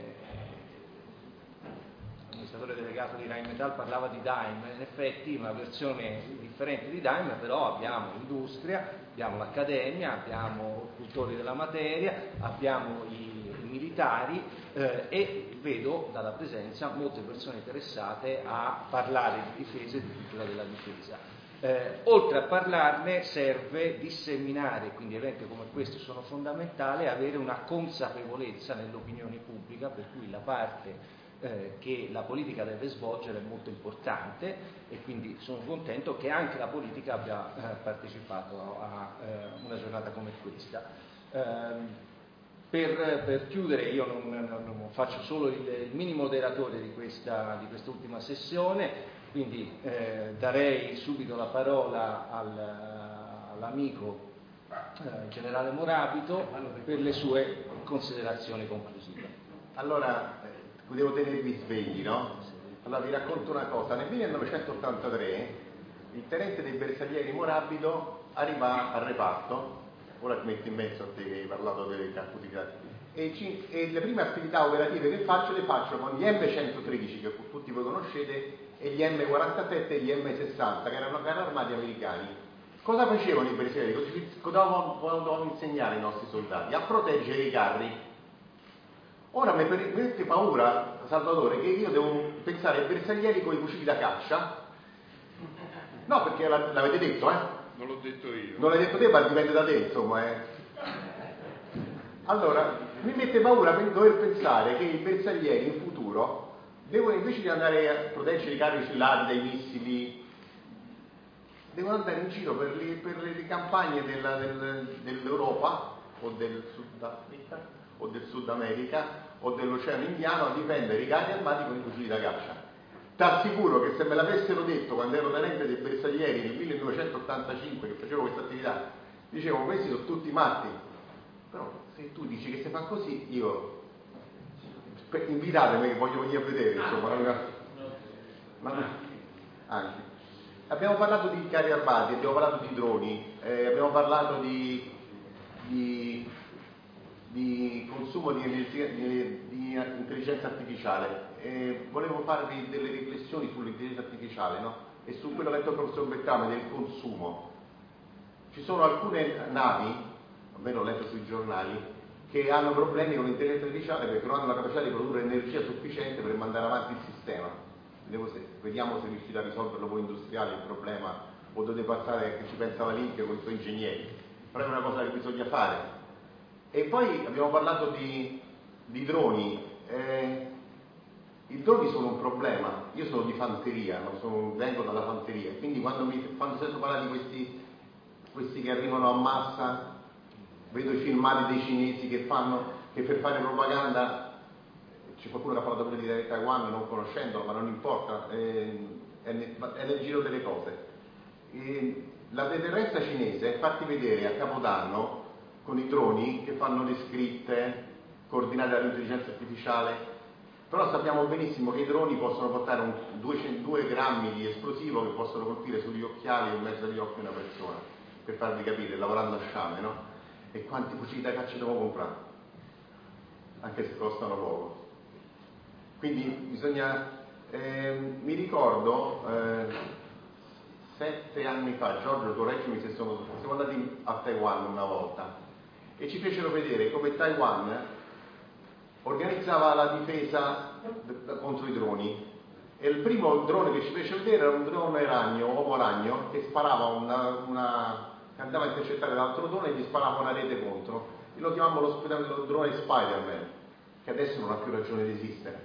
l'amministratore delegato di Rheinmetall parlava di Daimler, in effetti una versione differente di Daimler, però abbiamo l'industria, abbiamo l'accademia, abbiamo i cultori della materia, abbiamo i, i militari eh, e vedo dalla presenza molte persone interessate a parlare di difesa e di cultura della difesa. Eh, oltre a parlarne serve disseminare, quindi eventi come questi sono fondamentali, avere una consapevolezza nell'opinione pubblica, per cui la parte eh, che la politica deve svolgere è molto importante e quindi sono contento che anche la politica abbia eh, partecipato a eh, una giornata come questa. Eh, per, per chiudere, io non, non, non faccio solo il, il mini moderatore di questa, di quest'ultima sessione, quindi eh, darei subito la parola al, all'amico eh, generale Morabito per le sue considerazioni conclusive. Allora, eh, devo tenervi svegli, no? Allora vi racconto una cosa. Nel millenovecentottantatré il tenente dei bersaglieri Morabito arriva al reparto, ora ti metto in mezzo a te che hai parlato dei campi e, e le prime attività operative che faccio le faccio con gli M centotredici che tutti voi conoscete e gli M quarantasette e gli M sessanta che erano carri armati americani. Cosa facevano i bersaglieri? Cosa dovevano insegnare ai nostri soldati? A proteggere i carri. Ora mi mette paura, Salvatore, che io devo pensare ai bersaglieri con i fucili da caccia. No, perché l'avete detto, eh? Non l'ho detto io. Non l'hai detto te, ma dipende da te, insomma. Eh. Allora, mi mette paura per dover pensare che i bersaglieri in futuro devono, invece di andare a proteggere i carri uccellati dai missili, devono andare in giro per le, per le campagne della, del, dell'Europa o del Sud Africa o del Sud America o dell'Oceano Indiano a difendere i carri armati con i fucili da caccia. T'assicuro che se me l'avessero detto quando ero tenente dei bersaglieri nel millenovecentottantacinque che facevo questa attività, dicevo questi sono tutti matti. Però se tu dici che si fa così, io invitatemi che voglio venire a vedere, insomma, non... Ma... anche. Abbiamo parlato di carri armati, abbiamo parlato di droni, eh, abbiamo parlato di, di, di consumo di, energia, di, di intelligenza artificiale. Eh, volevo farvi delle riflessioni sull'intelligenza artificiale, no? E su quello che ha detto il professor Bettame del consumo. Ci sono alcune navi, almeno ho letto sui giornali, che hanno problemi con l'intelligenza artificiale perché non hanno la capacità di produrre energia sufficiente per mandare avanti il sistema. Vediamo se riuscite a risolverlo voi industriali il problema o dovete passare che ci pensa la Link con i suoi ingegneri. Però è una cosa che bisogna fare. E poi abbiamo parlato di, di droni. Eh, I droni sono un problema. Io sono di fanteria, non sono, vengo dalla fanteria, quindi quando, mi, quando sento parlare di questi, questi che arrivano a massa, vedo i filmati dei cinesi che fanno, che per fare propaganda, c'è qualcuno che ha parlato prima di Taiwan non conoscendolo, ma non importa, è, è, nel, è nel giro delle cose. E la deterrenza cinese è farti vedere a Capodanno con i droni che fanno le scritte coordinate dall'intelligenza artificiale, però sappiamo benissimo che i droni possono portare un, due grammi di esplosivo che possono colpire sugli occhiali o in mezzo agli occhi una persona, per farvi capire, lavorando a sciame, no? E quanti fucili da caccia devo comprare? Anche se costano poco. Quindi bisogna, eh, mi ricordo, eh, sette anni fa, Giorgio, correggimi se sono, siamo andati a Taiwan una volta e ci fecero vedere come Taiwan organizzava la difesa contro i droni. E il primo drone che ci fece vedere era un drone ragno, uomo ragno, che sparava una, una che andava a intercettare l'altro drone e gli sparava una rete contro. E lo chiamavamo lo drone Spider-Man, che adesso non ha più ragione di esistere.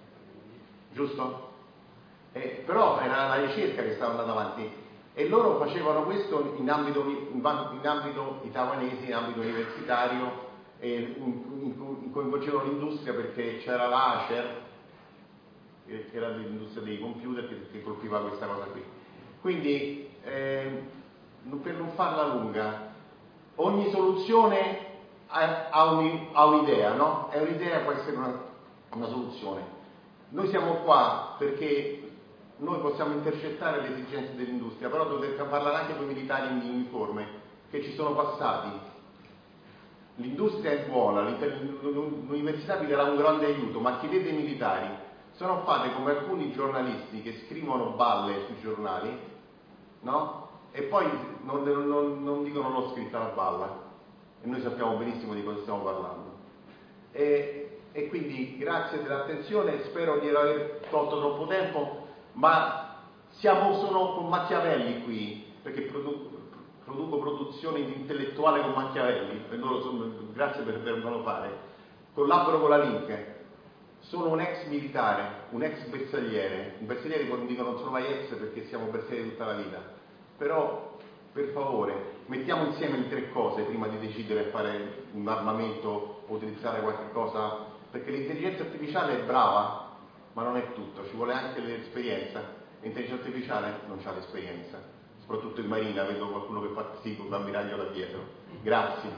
Giusto? Eh, però era la ricerca che stava andando avanti e loro facevano questo in ambito, in ambito i taiwanesi, in ambito universitario, e coinvolgevano l'industria perché c'era l'Acer, che era l'industria dei computer, che, che colpiva questa cosa qui. Quindi, eh, per non farla lunga, ogni soluzione ha, ha, un, ha un'idea, no? E un'idea può essere una, una soluzione. Noi siamo qua perché noi possiamo intercettare le esigenze dell'industria, però dovete parlare anche con i militari in uniforme che ci sono passati. L'industria è buona, l'università vi darà un grande aiuto, ma chiedete ai militari, se non fate come alcuni giornalisti che scrivono balle sui giornali, no? E poi non, non, non dicono l'ho scritta la balla, e noi sappiamo benissimo di cosa stiamo parlando. E, e quindi grazie dell'attenzione, spero di aver tolto troppo tempo, ma siamo solo con Machiavelli qui, perché produco, produco produzioni intellettuali con Machiavelli, e loro sono, grazie per avermelo fare. Collaboro con la Link, sono un ex militare, un ex bersagliere, un bersagliere quando dico non sono mai ex perché siamo bersaglieri tutta la vita, però per favore mettiamo insieme le tre cose prima di decidere a fare un armamento o utilizzare qualche cosa, perché l'intelligenza artificiale è brava, ma non è tutto, ci vuole anche l'esperienza. L'intelligenza artificiale non ha l'esperienza, soprattutto in marina, vedo qualcuno che fa sì con l'ammiraglio da dietro. Grazie.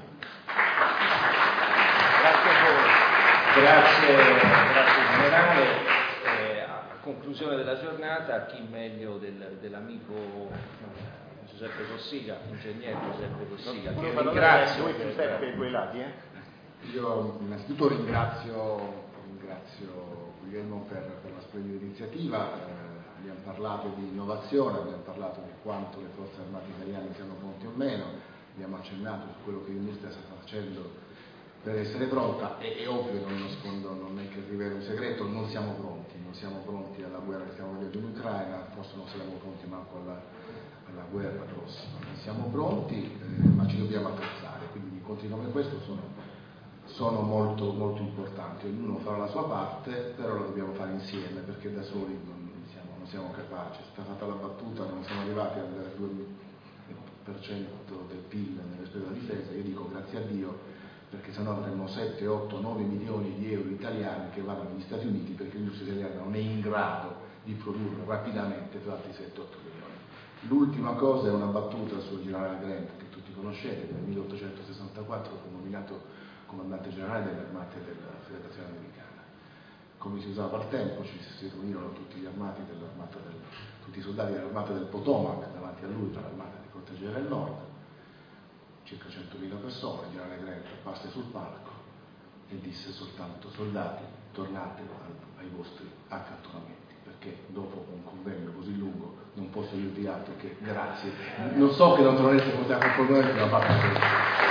Grazie a voi. Grazie, grazie generale. Eh, a conclusione della giornata, chi meglio del, dell'amico Giuseppe Cossiga, ingegnere Giuseppe Cossiga, che ringrazio. Voi Giuseppe quei lati, eh? Io innanzitutto ringrazio, ringrazio Guglielmo per, per la splendida iniziativa, eh, abbiamo parlato di innovazione, abbiamo parlato di quanto le forze armate italiane siano pronte o meno, abbiamo accennato su quello che l'industria sta facendo per essere pronta. È, è ovvio, non nascondo, non è che riveli un segreto, non siamo pronti, non siamo pronti alla guerra che stiamo vedendo in Ucraina, forse non saremo pronti manco alla, alla guerra prossima. Non siamo pronti, eh, ma ci dobbiamo attrezzare, quindi incontri come questo sono, sono molto, molto importanti. Ognuno farà la sua parte, però lo dobbiamo fare insieme, perché da soli non siamo, non siamo capaci. È stata fatta la battuta, non siamo arrivati al due per cento del P I L nelle spese della difesa. Io dico grazie a Dio, perché sennò avremmo sette, otto, nove milioni di euro italiani che vanno negli Stati Uniti, perché l'industria italiana non è in grado di produrre rapidamente per altri sette, otto milioni. L'ultima cosa è una battuta sul generale Grant, che tutti conoscete. Nel milleottocentosessantaquattro fu nominato comandante generale delle armate della Federazione Americana. Come si usava al tempo, ci si riunirono tutti gli armati dell'armata del, tutti i soldati dell'armata del Potomac davanti a lui per l'armata di proteggere il nord, circa centomila persone. Il generale Grant apparse sul palco e disse soltanto: soldati, tornate ai vostri accantonamenti, perché dopo un convegno così lungo non posso dirvi altro che grazie. Non so che non troverete poter concludere la parte così.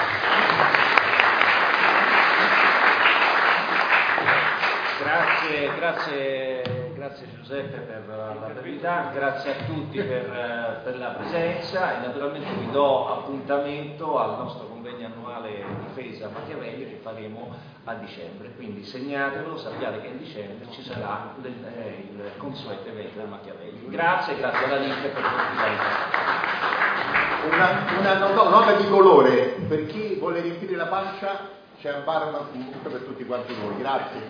Grazie, grazie, grazie Giuseppe per la verità, grazie a tutti per, per la presenza, e naturalmente vi do appuntamento al nostro convegno annuale Difesa Machiavelli che faremo a dicembre, quindi segnatelo, sappiate che in dicembre ci sarà del, eh, il consueto evento del Machiavelli. Grazie, grazie alla Link per l'ospitalità. Una, una nota di colore per chi vuole riempire la pancia. C'è un bar comunque per tutti quanti voi, grazie.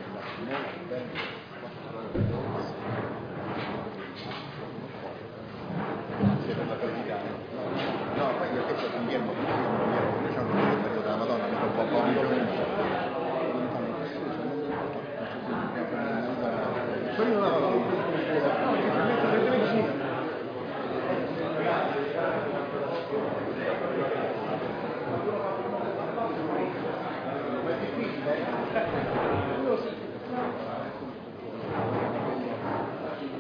Grazie per la felicità. No, poi io stesso ti Guglielmo, noi ci hanno detto della Madonna, mi fa un po' comico. Poi non avevo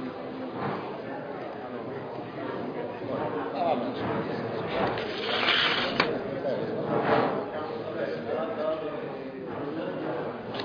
Ah,